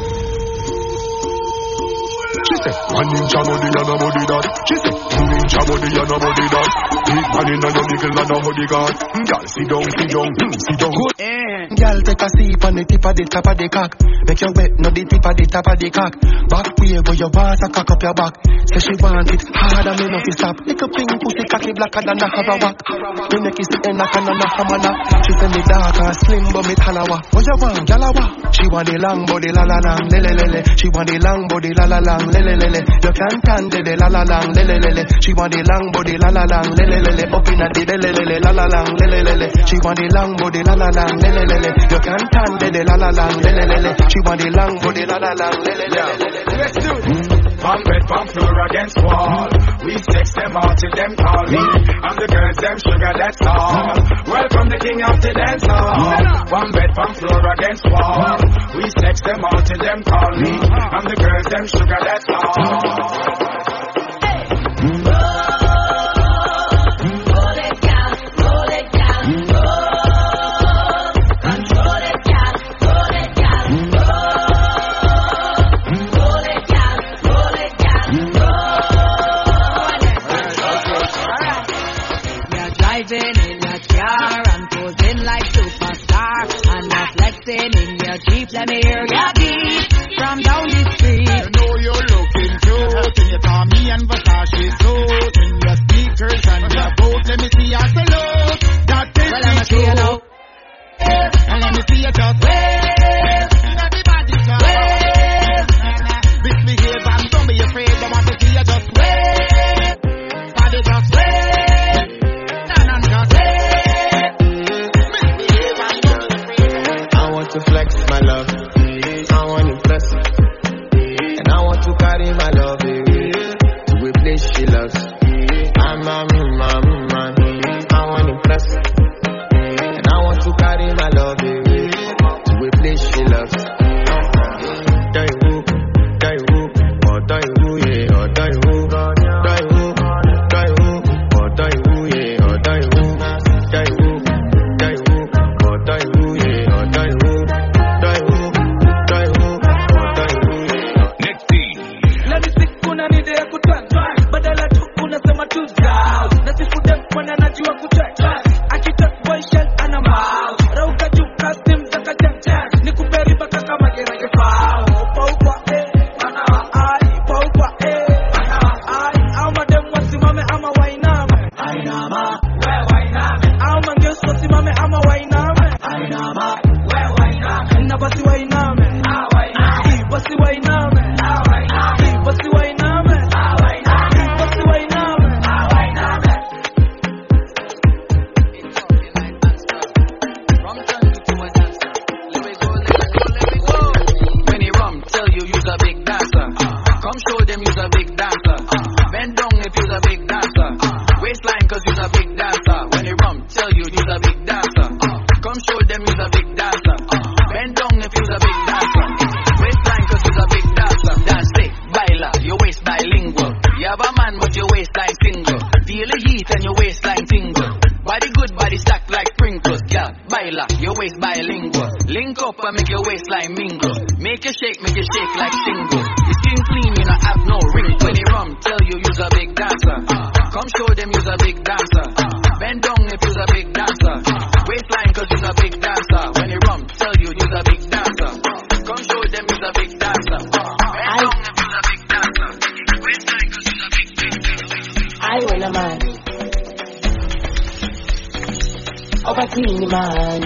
She said, 1 inch a body and a body that. She said, 2 inch a body and a body that. Big man in a your nickel and a hoodie guard. Girl, sit down, sit down, sit down. Good. Girl, take a sip on the tip of the top of the cock. Make your wet, no the tip of the top of the cock. Back way where your water cock up your back. Say she want it harder, me no fi stop. Make a pink pussy cocky blacker than a Sarawak. Me make it sit in a can and a hammer knock. She say me dark and slim but me talawa. What you want, gyal a wa? She want the long body la la lang, le le le le. She want the long body la la lang, le le le le. You can't stand the la la lang, le le le le. She want the long body la la lang, le le le le. Up in a the le le le la la lang, le le le le. She want the long body la la lang, le le le le. You can't stand the la la lang, le le le le. She want the long body la la lang, le le le le. Let's do it. Pump bed, pump floor against wall. We sex them out till them call me. And the girls them sugar, that's all. Welcome the king of the dance hall. One bed, pump floor against wall. We sex them out till them call me. And the girls them sugar, that's all. Let me hear your beat from down the street. You know you're looking cute in your Tommy and Versace suit, in your sneakers and your boot. Let me see your salute. That is well, let me see you now. And let me see you just wave. Everybody just wave. Misbehave and don't be afraid. I want to see you just wave. Body just wave. And just wave. Misbehave and don't be afraid. I want to flex my love. I want to impress. And I want to carry my love to a place she loves. I want to impress. And I want to carry my love to a place she loves. Die who, or die who, yeah, or die who, die who, or die who, yeah, or die who, or die who, yeah, or die who. Let me speak I make your waistline mingle. Make you shake like single. Your skin clean, you not have no ring. When you rum, tell you you's a big dancer. Come show them you's a big dancer. Bend down if you's a big dancer. Waistline cause you's a big dancer. When you rum, tell you you's a big dancer. Come show them you's a big dancer. Bend down if you's a big dancer. Waistline cause you's a big dancer. I want a man. Opportunity man.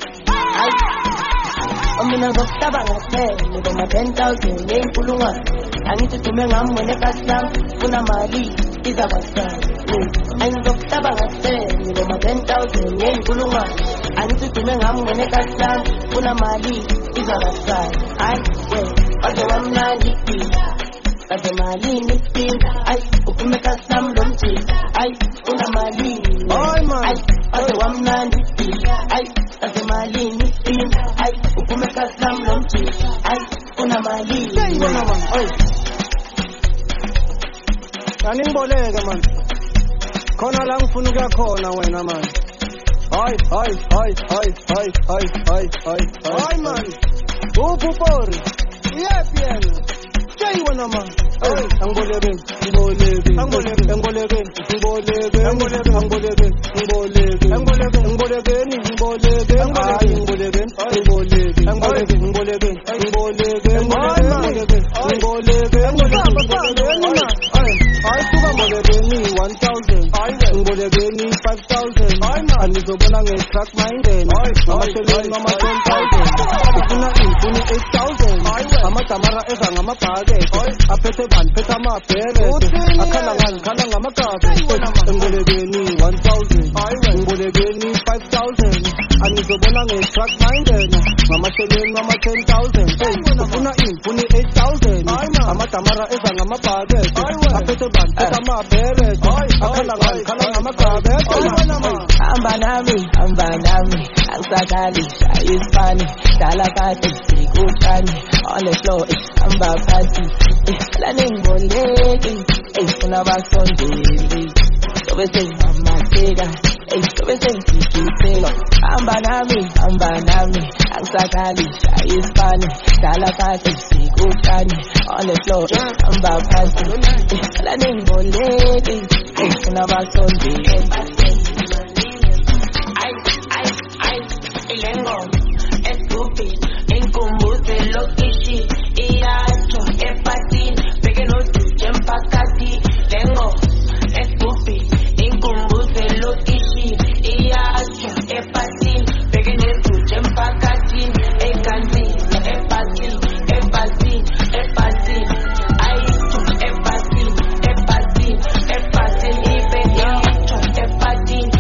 I'm in a box tabang at 10, with my 10,000 in Pulunga. I need to make a money cast down, Puna Mali, is a bastard. I'm in a box tabang at 10, with my 10,000 in Pulunga. I need to make a money cast down, Puna Mali, is a bastard. I wait, although I'm not lippy. As a Mali, I open the custom, don't see. I Puna Mali, although I'm not lippy. As a Mali, I open the custom, don't see. I Puna Mali. Nanimbolega man. Kona lang funuga kona wena man. Ay man. Upupor. Yepien. Jai wena man. Angbolebe. I took a Molebeni 1,000. Molebeni 5,000. And it's open and extract mine then. Mama selling Mama 10,000. It's not 8,000. Mama Tamara is a Mama Page. I pet a man, pet a ma pere. A Kalangan, Makabe. Molebeni 1,000. Molebeni 5,000. And it's open and extract mine then. Mama selling Mama 10,000. Puni 8,000. Mama Tamara is a Mama Page. I pet a man, pet a ma pere. Kalangan, Makabe. Ambanami, Ansakali, Hispani, Talakati, Sikutani, on the floor, Amba Party, Planning Bolegi, Punava Sunday, so we say Mama Tega, so we say Kiki, Ambanami, Ansakali, Hispani, Talakati, Sikutani, on the floor, Amba Party, Planning Bolegi, Punava Sunday. Lengo, escupi, incumbute lo kishi, iacho, epatin, pequeno tuche empacati. Lengo, escupi, incumbute lo kishi, iacho, epatin, pequeno tuche empacati. Ekanti, epatin, aicho, epatin, ipegacho, epatin.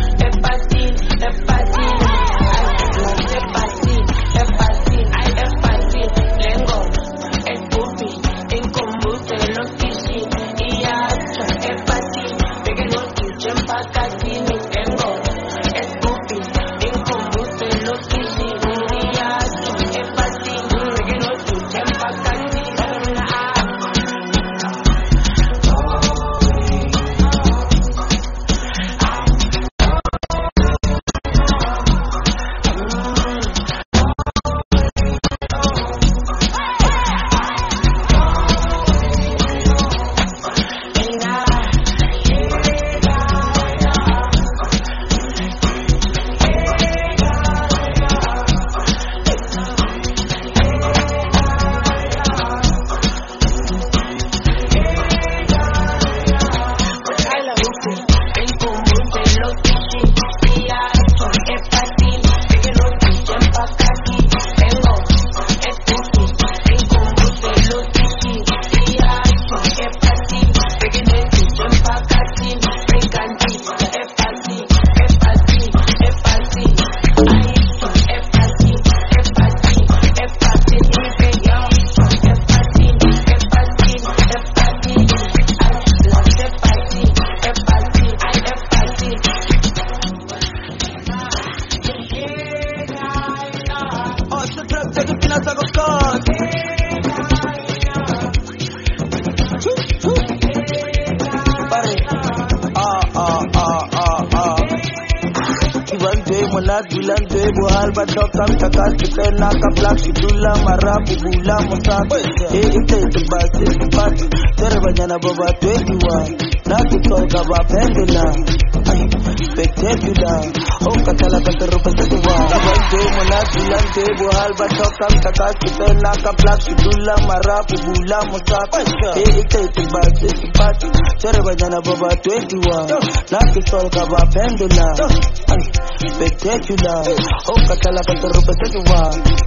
bulan debo halba dokam takas kitena kaplak sidula marapu bula musab ite tibasi tibasi terbanyana baba 21 na kutoka bapendula spectacular katala katerupa sewa debo na bulan debo halba dokam takas kitena kaplak sidula marapu bula musab ite tibasi tibasi terbanyana baba 21 na kutoka bapendula spectacular katala katerupa sewa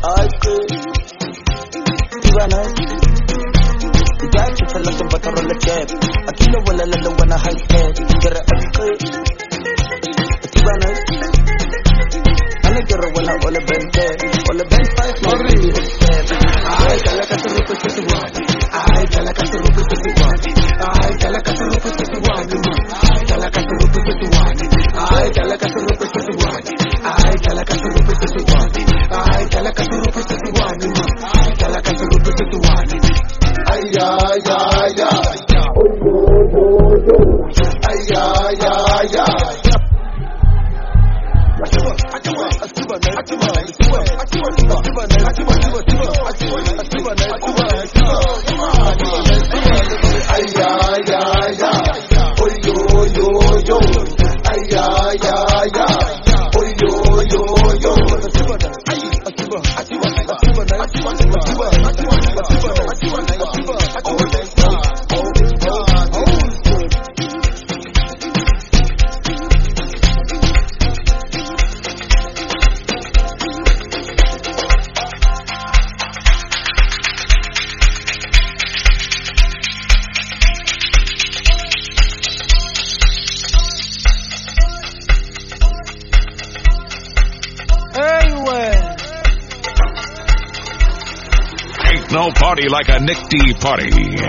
Ivana Jack tell us about the chap Akilo wala la wana high head Kira akko Ivana Ana kira wala wala bente wala ben 5 mari ay kala katerupa sewa ay kala katerupa sewa ay kala katerupa sewa kala katerupa sewa ay kala katerupa sewa ay kala katerupa sewa ay kala katerupa sewa kala katerupa sewa ay ay ay ay ay ay ay No party like a Nick D party.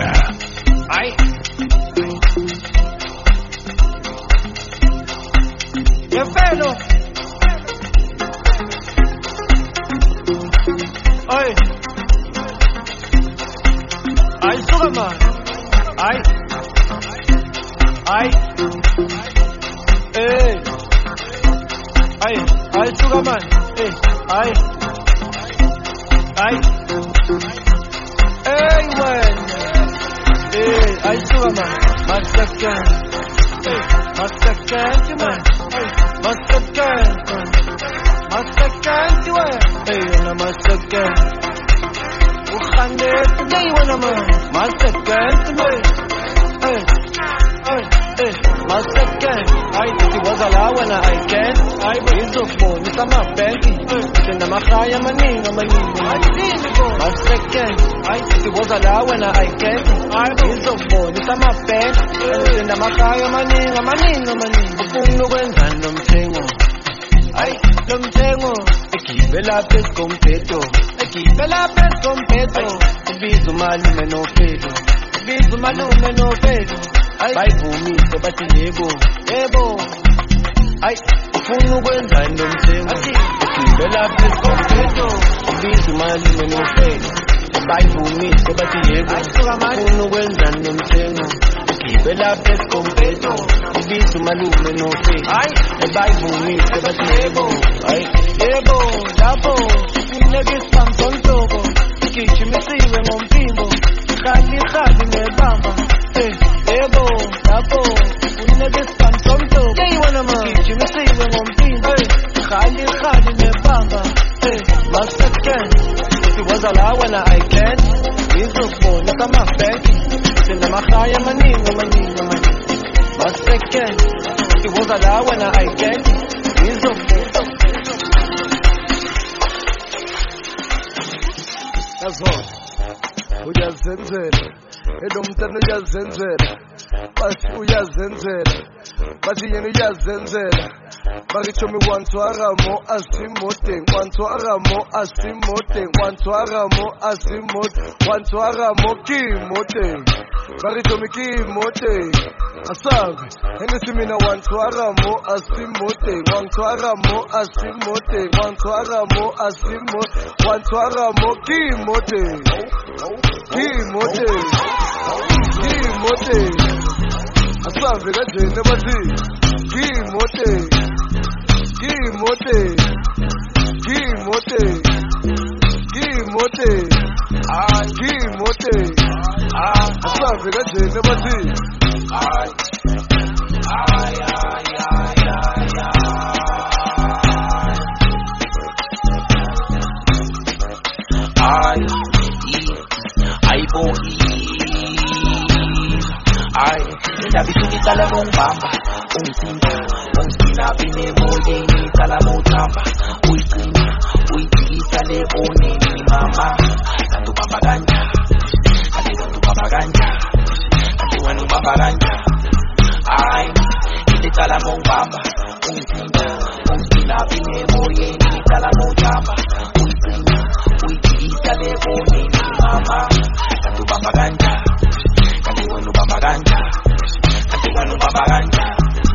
¡Qué pelo! ¡Ay! ¡Ay, Sugarman! ¡Ay! ¡Ay! ¡Ay! ¡Ay, Sugarman! ¡Ay! ¡Ay! Hey, man. Hey, I saw man. Masakan. Hey, masakan, man. Hey, masakan. Masakan, man. Hey, wana masakan. Ukhande today wana man. Masakan, man. Hey, hey, hey, masakan. I did was alawana I can. I was of phone. Sama banky. Tena makaya maninga. Masakan. I think it was alawana I can. I was of phone. Sama banky. Tena makaya maninga. Upuno wenzano mtengo. Ay, lo mtengo. Ekibela pes completo. Bizu malume no pedo. Ay, bumi sebati yebo. Ay, ufunu wenzano mtengo. Ekibela pes completo. Bizu malume no pedo. Bumi sebati yebo. Ufunu wenzano mtengo. Ekibela pes completo. Bizu malume no pedo. Ay, bumi sebati yebo. Ay, yebo, dapo. Niggas from Tontogo, Kichi Missile on Pimbo, Khali Nebamba, Ebo, Dapo, niggas from Tontogo, Kichi Missile on Pimbo, Khali Nebamba, Masakan, if it was allowed I can, he's a phone, not a mafek, in the Mahaya Maninga, Masakan, if it was allowed I can, he's a phone. That's all. Uyazenzela, edomtana uyazenzela, basi uyazenzela, basi yena uyazenzela. Barichomi wantwaramo asimote, wantwaramo kimote. Barichomi kimote. Asabe, enesimina wantwaramo asimote, wantwaramo kimote. Asabe kajene bati, kimote. Kimote, Kimote, Kimote, Asavika Jane Bati. Kala mong bamba, sinabi ni Moye ni kala mo tamba. Uy kina, uy tigisa le one ni mama. Kanto papaganja, kanto papaganja, kanto papaganja. Ay, hindi kala mong bamba, sinabi ni Moye ni kala mo tamba. Uy kina, uy tigisa le one ni mama. Kanto papaganja, kanto papaganja. Ano papaganja?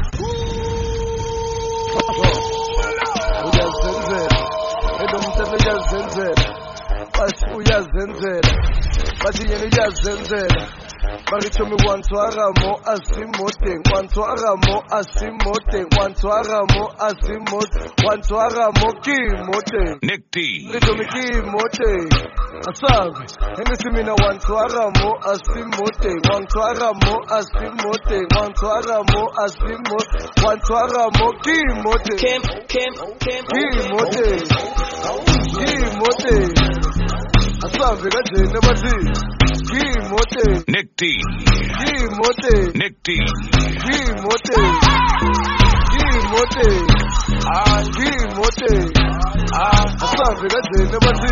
Uyazenzela, edomthetho uyazenzela, basi uyazenzela, bathi yena uyazenzela. Baritomi wantwaramo asimoteng, wantwaramo asimoteng, wantwaramo asimoteng, wantwaramo kimoteng. Nick D. Baritomi kimoteng. Asabe, engisimina wantwaramo asimoteng, wantwaramo asimoteng, wantwaramo asimoteng, wantwaramo kimoteng. Kimoteng. Kimoteng. Asabe kajene bathi. Kimote, Nick D. Kimote, Nick D. Kimote, Kimote, Kimote, Asavika Jane Bati.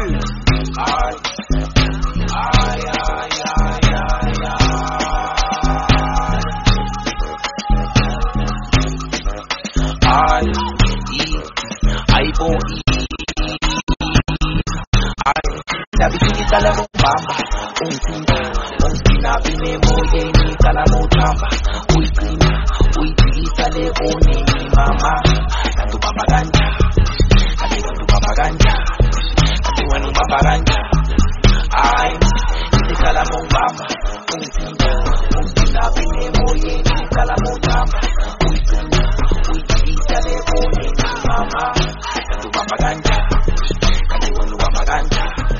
Sabi sige kala mong bamba, sinabi ni Moye ni kala mo tamba. Uy kina, uy tigisa le one ni mama. Kanto papaganja, kanto papaganja, kanto papaganja. Ay, hindi kala mong bamba, sinabi ni Moye ni kala mo tamba. Uy kina, uy tigisa le one ni mama. Kanto papaganja, kanto papaganja.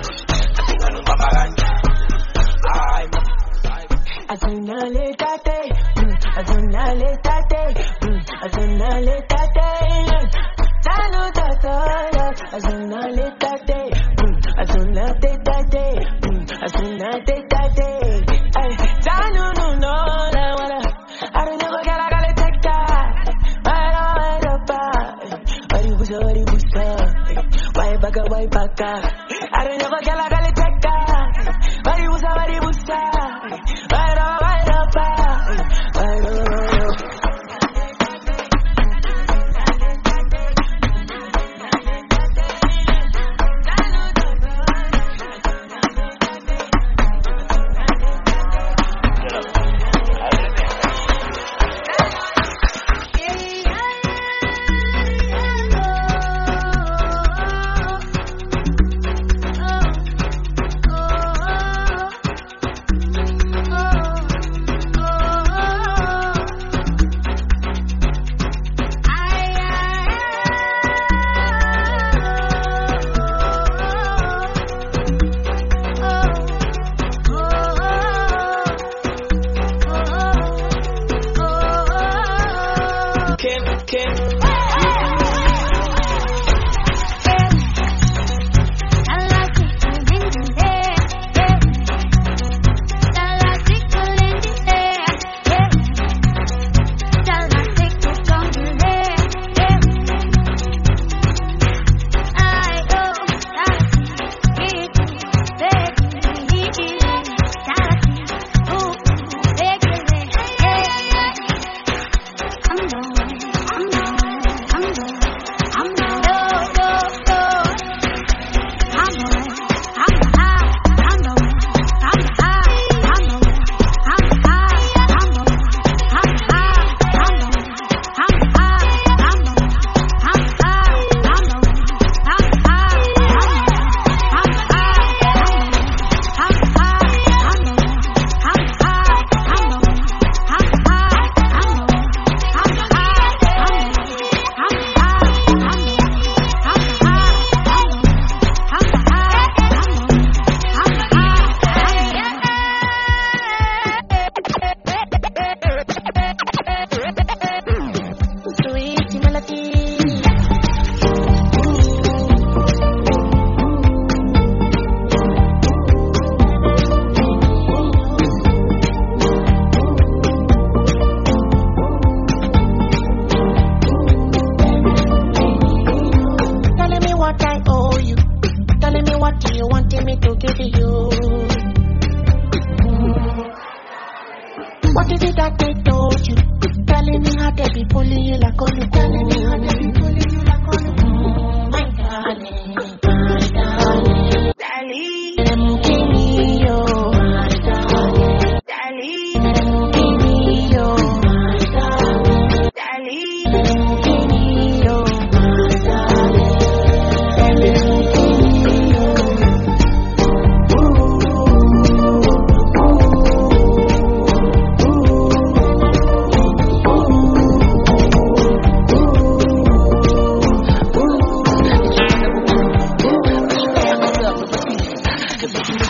Azunale tate, azunale tate, azunale tate, tano tata, azunale tate, azunale tate, azunale tate, ay, tano no la wala, I don't never get I gotta take that, I don't bari busa, why baka, I don't never get I gotta take that, bari busa.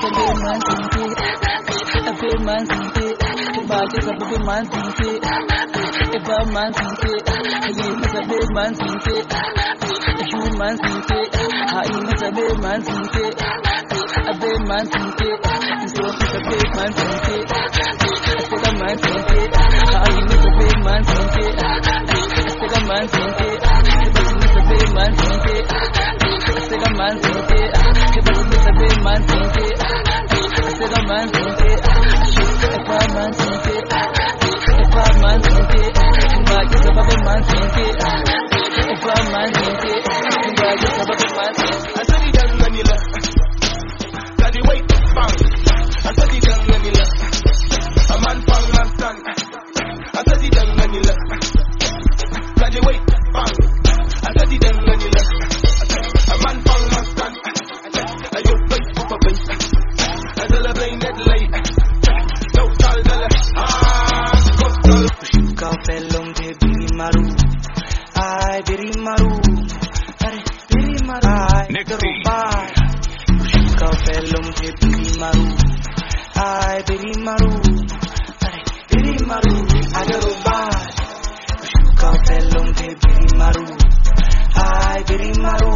a big man thinking, a big man thinking, the bag is a big man thinking, a bad man thinking, you is a big man thinking, a human man thinking, you is a big man thinking, a big man thinking, so is a big man thinking, a big man thinking, you is a big man thinking, a big man thinking, a big man thinking, a man thinking, if I was a big man thinking, I said a man thinking, if I man thinking, if I man thinking, if I just have a man thinking, if I man thinking, if I just have a man thinking. I said it down Manila, got the weight bang. I said it down Manila, a man bang man stand. I said it down Manila, got the weight bang. I said it down Manila. A man bang must stand. I you face for face. I tell a blind that light. No tall dollar. Coastal. Shuka felong de biri maru. Ay biri maru. Are biri maru. Ay garuba. Shuka felong de biri maru. Ay biri maru. Are biri maru. Ay garuba. Shuka felong de biri maru. Ay biri maru.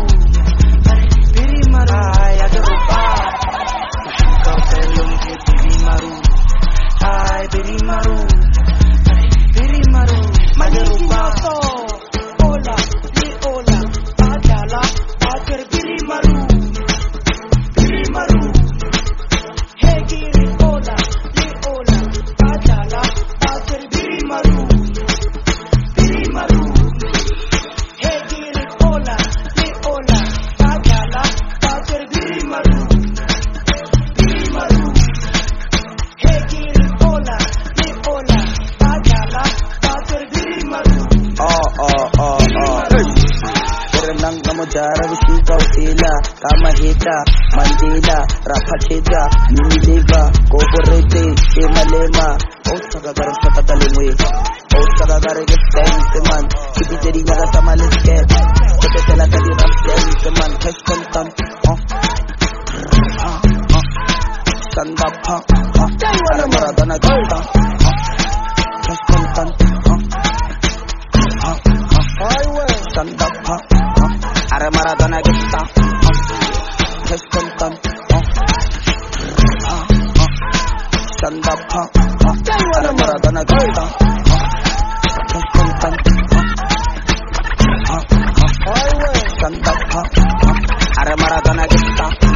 Ay, agaruba. Shuka felong ke biri maru. Ay, biri maru. Biri maru. Magaruba. Ola, ni ola. Adala, agar biri maru. Biri maru. Hey, giri ola, ni ola. Adala, agar biri maru. Biri maru. Hey, giri ola, ni ola. Adala. Jara Vishika Utila, Kama Hita, Mandela, Rapacheta, Minileva, Goborete, Shemalema, Osagara Sakatalimwe, Osagara gets man, Kibiteri Nagasama Lisket, Kotela Kadi Rapsel, man, Cash Contant, Stand up, Maradona Gata, Cash Contant, Stand up, Maradona Gata, Cash Contant, Stand up, Maradona Gata, Cash Contant, Stand up, Maradona Gata.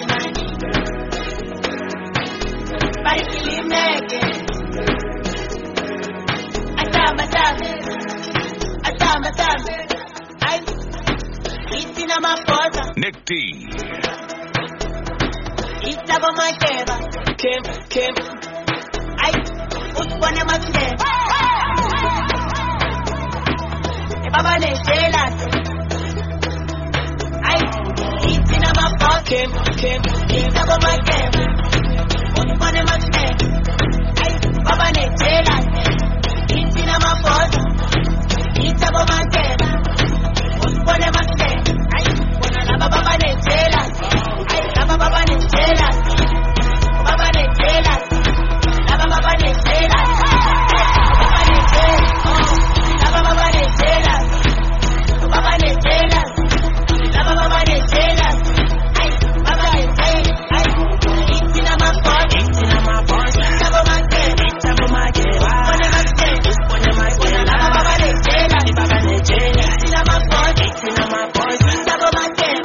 Nick D. Itaba makeba Kim Ay Uspone makne Baba ne shela Ay Itina mapa Kim Itaba makeba Uspone makne Ay Baba ne shela Itina mapa Itaba makeba Uspone makne Ay Baba ne shela Ay Baba ne shela Baba ne shela Baba ne shela Baba ne shela Baba ne shela Baba ne shela Baba ne shela Ay Baba ne shela Ay Itina my phone Baba my girl Baba my girl Baba my girl Baba ne shela Baba ne shela Itina my phone Baba my girl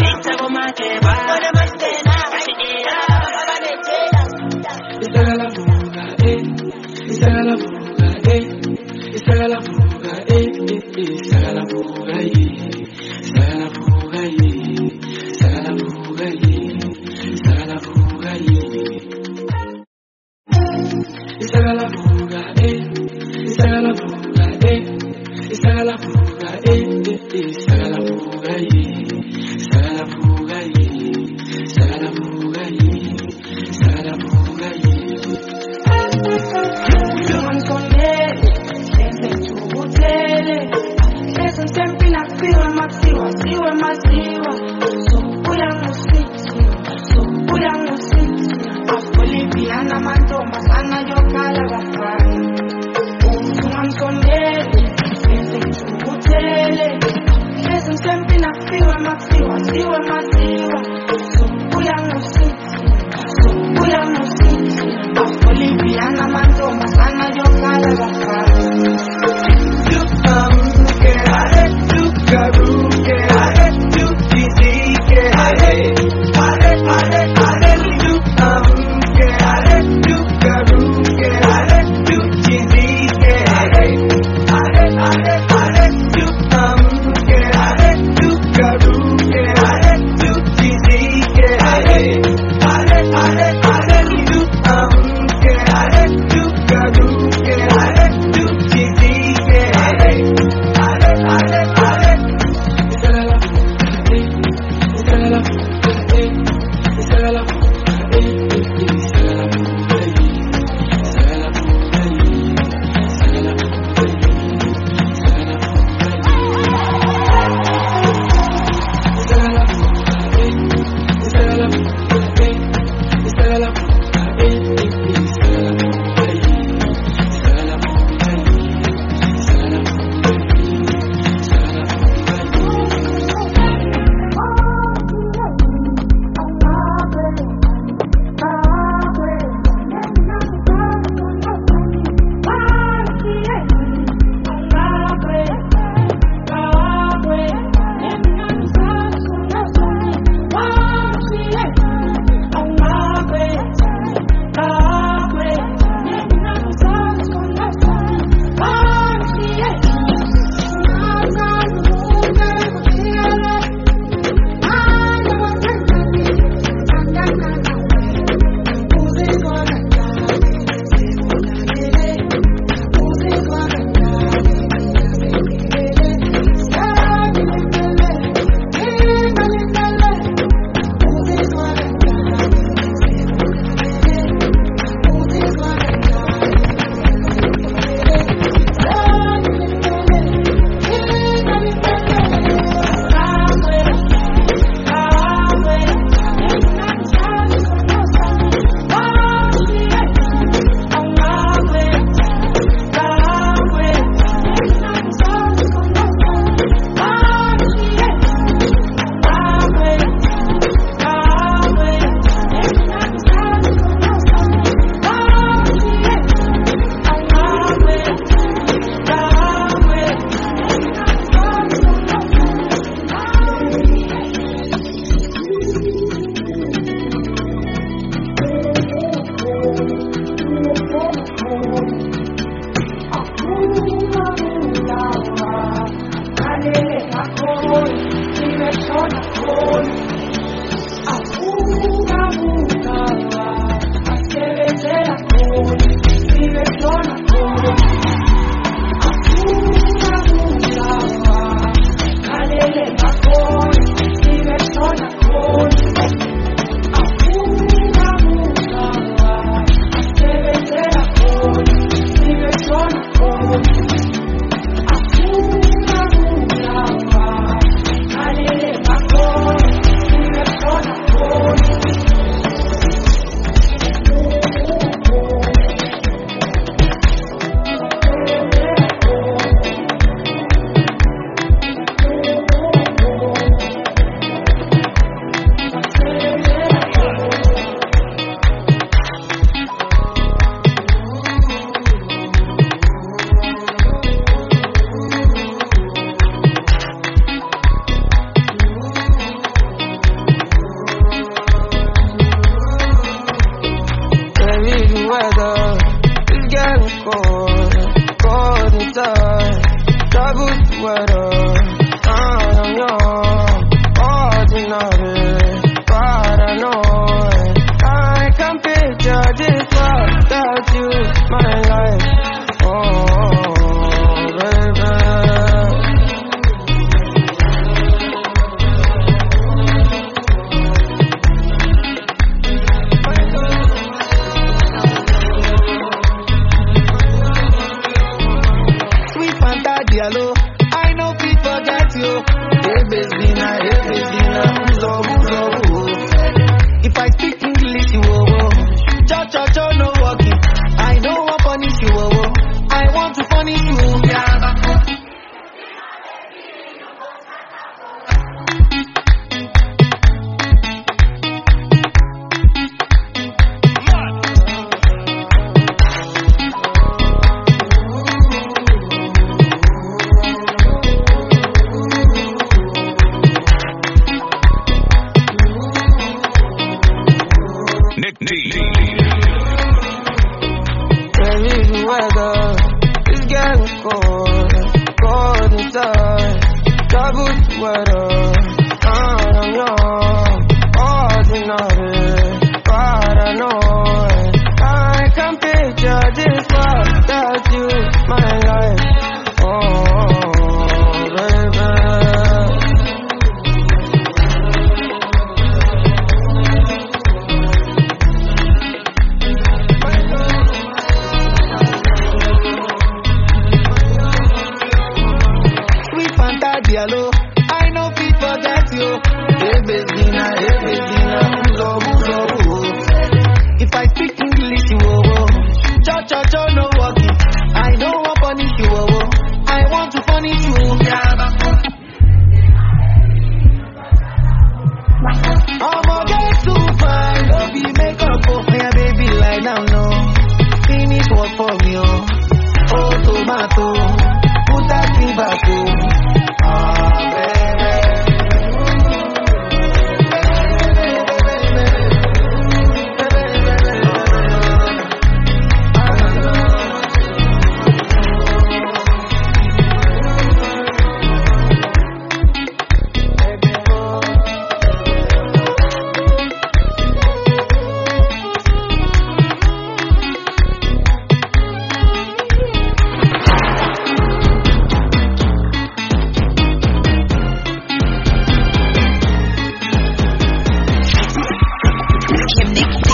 Kim Nick D.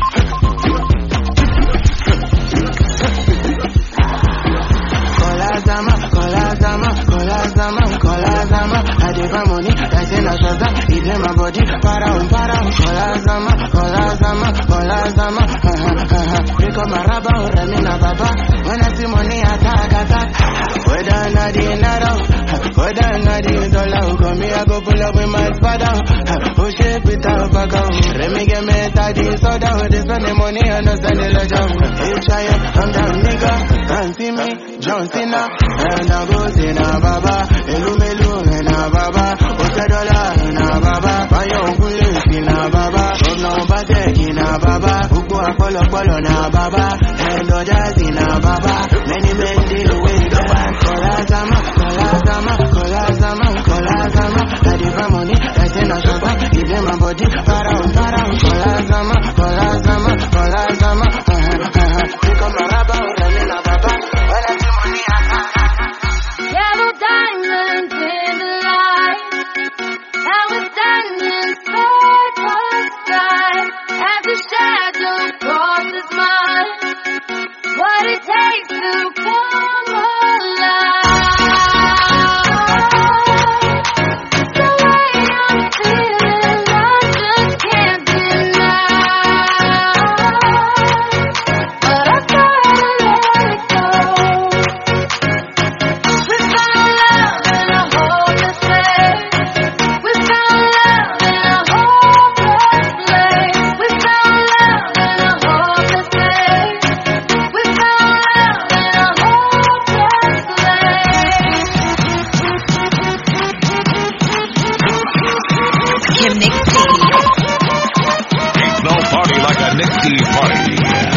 Colazama, I give my money, that's in a shazza, it's in my body, para, Colazama, pick up my rubber, Remina Baba, when I see money, attack, whether or not the naira, whether or not the dollar, come here, I go pull up with my spada, oh shit, without back out, Remy get me daddy, so down, they spend the money, and I send the job, hey, try it, I'm down, nigga, can't see me, John Cena, and I go to Baba, Elumelu, and Baba, Otadola, and Baba, Bayo, Kule, Baba, no Batek, Baba, Ugo, Apollo, na Baba, and Odas, Baba, many men deal with the one, Colazama, that is my money, that's in a shop, it's in my body, para, Colazama, pick up my rubber, Remina Baba, when I see money, yellow diamonds in the light, and we're standing side by side as the shadow crosses mine. What it takes to come alive. The way I'm feeling, I just can't deny. But I gotta let it go. We found love in a hopeless place. We found love in a hopeless place. We found love in a hopeless place. We found love in a hopeless place. Kim Nick D. Ain't no party like a Nick D party.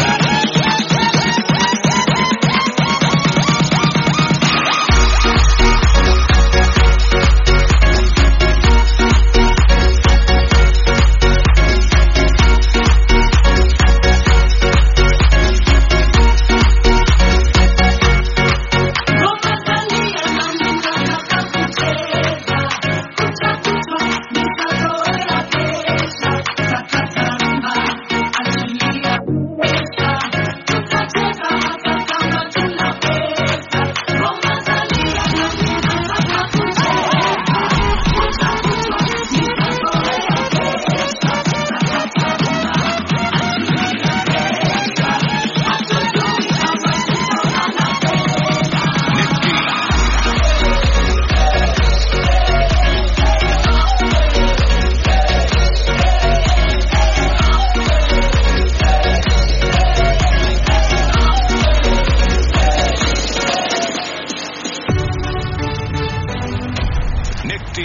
Nick D.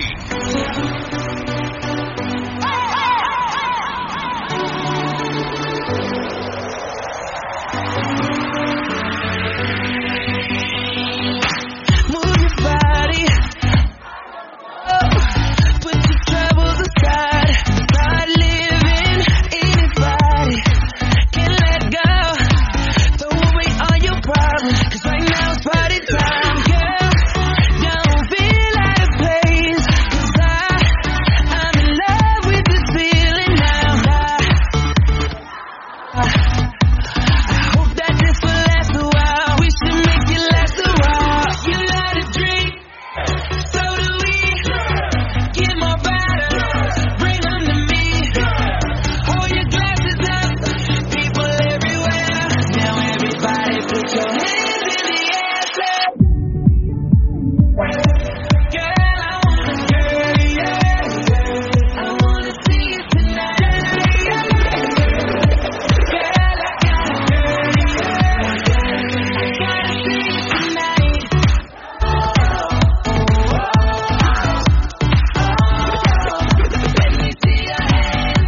Move your body, put your troubles aside, start living. Anybody can let go, throw away all your problems, 'cause right now it's party time, girl. Don't feel out of place, 'cause I'm in love with this feeling now. I hope that this will last a while. We should make it last a while. You love to drink, so do we. Get more bottles, bring them to me. Hold your glasses up, people everywhere. Now everybody put your hands in the air, say, girl, I wanna girl, yeah. I wanna see you tonight. Girl, I gotta girl, yeah. I gotta see you tonight. Let me see your hands.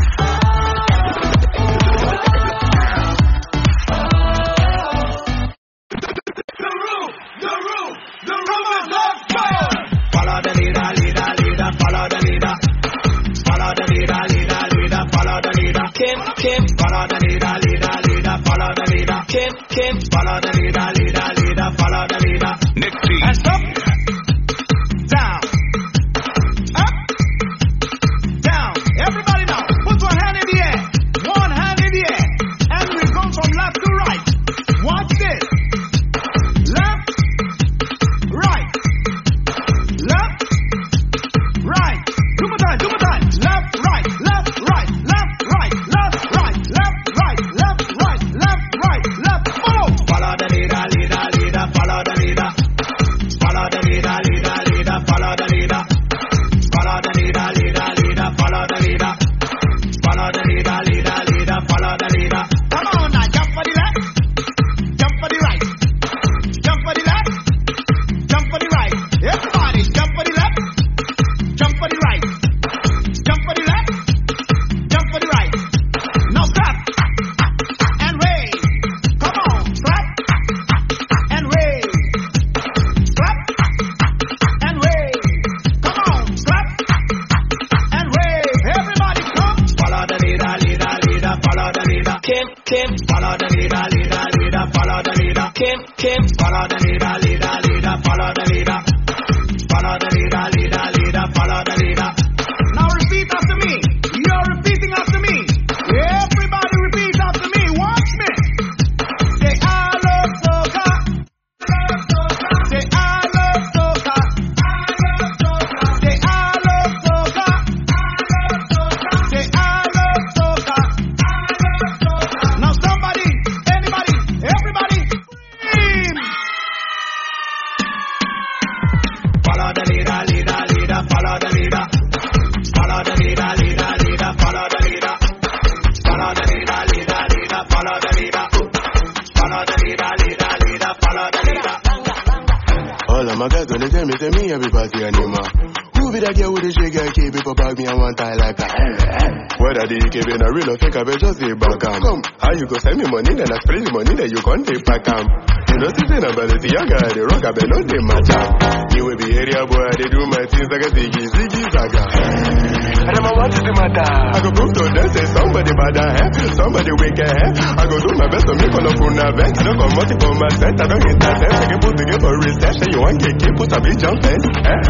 The room is on fire. Follow the leader, follow the leader. Follow the leader, follow the leader. Kim, follow the leader, follow the leader. Kim, follow the leader, follow the leader. Nick D. Hands up, down, up, down. Everybody now, put your hand in the air. Kim, follow the leader, follow the leader. Kim, follow the leader, follow the leader. Follow the leader, follow the leader. Now repeat after me. You're repeating after me. Everybody repeat after me. Watch me. Say I love soca. Say I love soca. Say I love soca. Say I love soca. Now somebody, anybody, everybody, scream. Follow the leader, follow the leader. Follow the leader, follow the leader. Follow the leader, follow the leader. Follow the leader, follow the leader. All of my guys when they tell me everybody anymore. Who be that girl with the shake and keep it for bag me and one tie like that? Whether the keep in a real or fake, I bet just say back come. How you go send me money, then I spray the money, then you can't take back You know sitting about it, young guy, the rock, I bet not they match up. You will be area boy, they do my things like a ziggy zaga. And I'm a watch the matter. I go prove to them, say somebody bad somebody wicked I go do my best to make all of you nervous. I don't come multiple my set, I don't get that sense. I can put together for recession, you want get keep, put a big jump fence.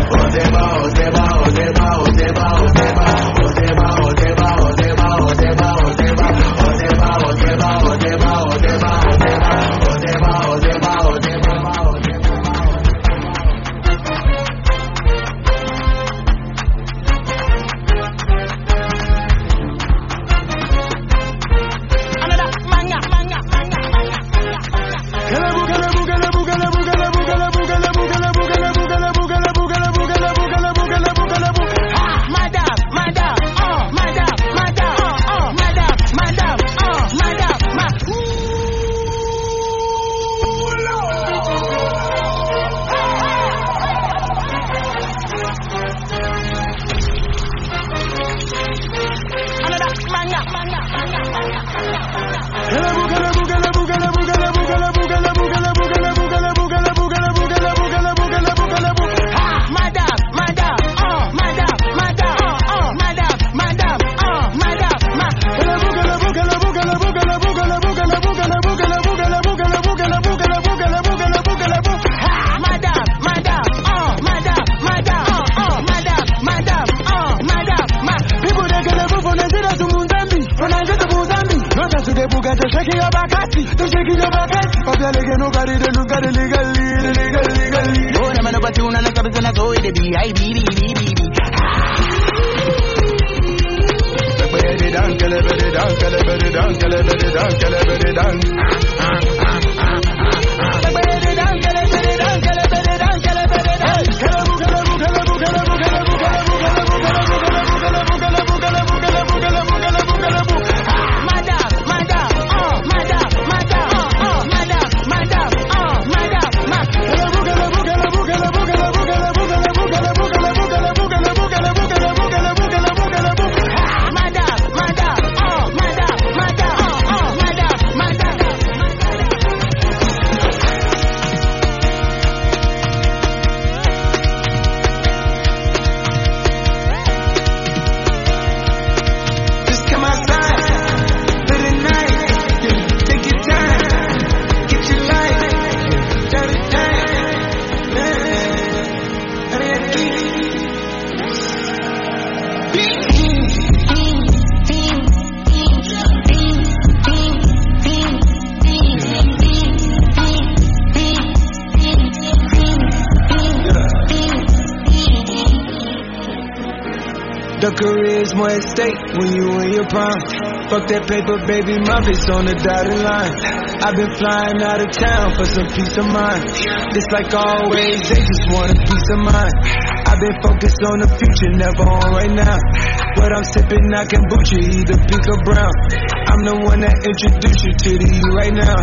The career's more at stake when you in your prime. Fuck that paper, baby, my bitch on the dotted line. I've been flying out of town for some peace of mind. It's like always, they just want a peace of mind. I've been focused on the future, never on right now. What I'm sipping, I kombucha, either pink or brown. I'm the one that introduced you to the you right now.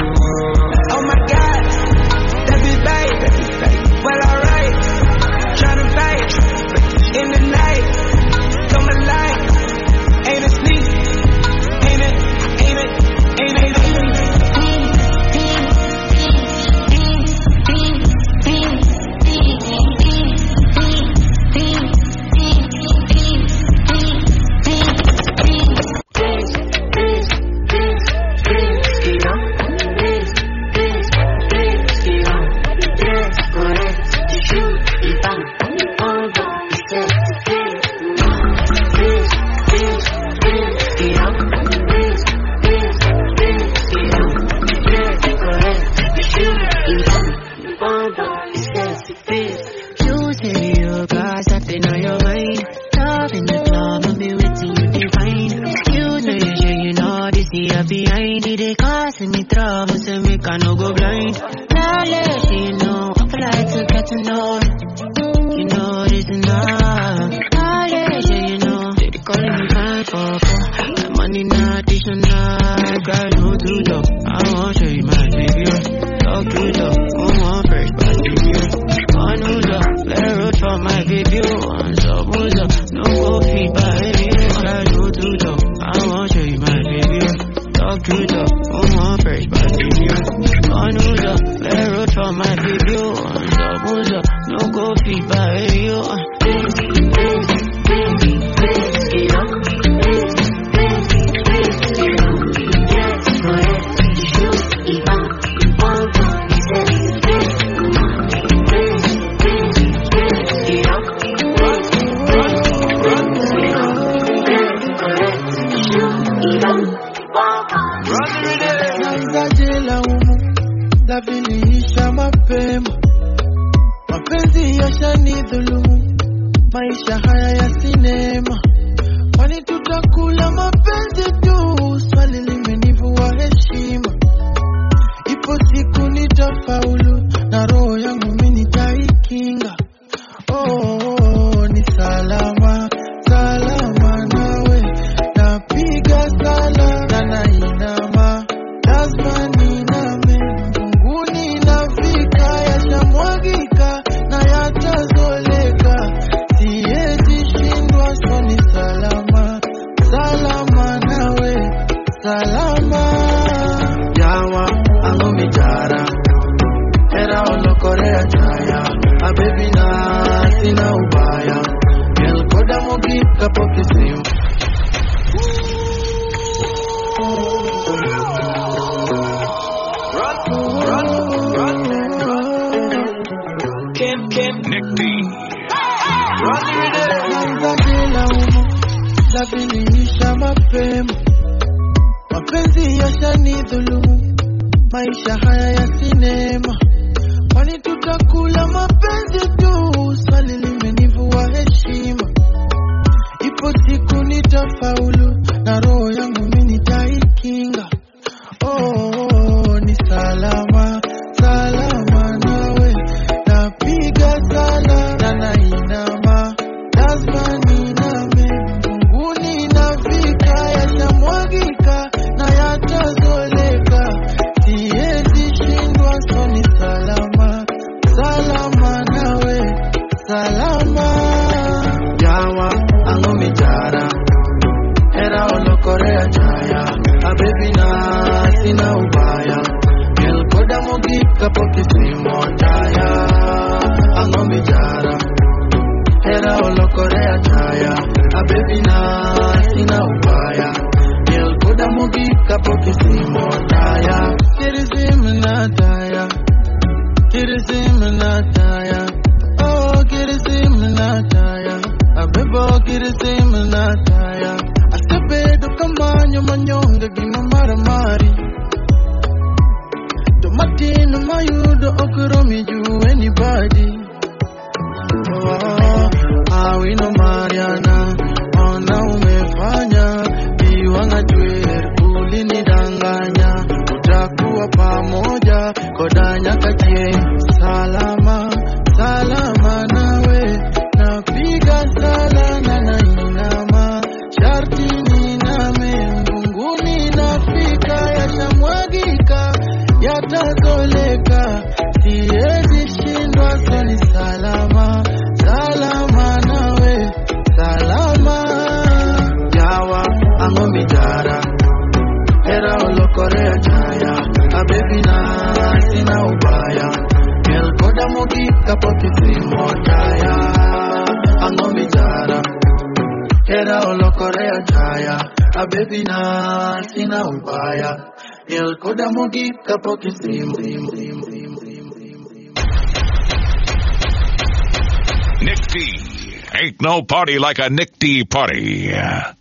Oh my God, that be babe. Well, alright, tryna fight in the night. Come alive, ain't it sneak? Ain't it? Yeah, behind it, they causing me trouble, say me can no go blind. Now let you know, I feel like to get to know. You know this enough. Now let you know, they calling me fine for my money not additional. Girl, no to talk, I won't show you my video. Talk to talk, who want first, but video. On who's up, let road for my video. On sub, who's up, no go feed by video. Girl, no to talk, I won't show you my video. Talk to talk, who want first, but video. On who's up, let road for my video. On sub, who's up, no go feed by video. Lavinisha mapema, mapenzi yashanidhulumu, maisha haya ya sinema. Kwani tutakula mapenzi tu? Swali limenivua heshima. Ipo siku nitafaulu, na roho yangu mimi nitaikinga. Oh, ni salama, salama nawe. Napiga sala, na nainama, lazima niname. Mbinguni nafika, yashamwagika, na yatazoleka. Siwezi shindwa, so ni salama, salama nawe, salama. Yawa, ango mijara, era ono korea chaya. A baby na, sina ubaya. El koda mogika poki simu. Nick D. Lavinisha mapema, mapenzi yashanidhulumu, maisha haya ya sinema. Kwani tutakula mapenzi tu? Swali limenivua heshima. Ipo siku nitafaulu, na roho yangu mimi nitaikinga. Oh, ni salama, salama nawe. Napiga sala, na nainama, lazima niname. Mbinguni nafika, yashamwagika, na yatazoleka. Siwezi shindwa, so ni salama, salama nawe, salama. Yawa, ango mijara, era ono korea chaya. A baby na, sina ubaya. El koda mogika poki simo chaya. Ango mijara, era ono korea chaya. A baby na, sina ubaya. El koda mogika poki simo chaya. Kirisim na taya, kirisim na taya. Oh, kirisim na taya. A bebo kirisim na taya. Asebedo kamanyo manyonga gima maramari. Tomatino mayudo okromi you anybody. Oh, awino Mariana, ona umefanya biwanga jwer ulinidanganya. Utakuwa pamoja kodanya kachie. Salama, salama nawe. Napiga sala, na nainama, sharti niname. Mbinguni nafika, yashamwagika, yatazoleka. Siwezi shindwa, so ni salama, salama nawe, salama. Yawa, ango mijara, era olo korea chaya. A baby na, sina ubaya. El koda mogika poki simo chaya. Ango mijara, era olo korea chaya. A baby na, sina ubaya. El koda mogika poki simo. Nick D. Ain't no party like a Nick D party.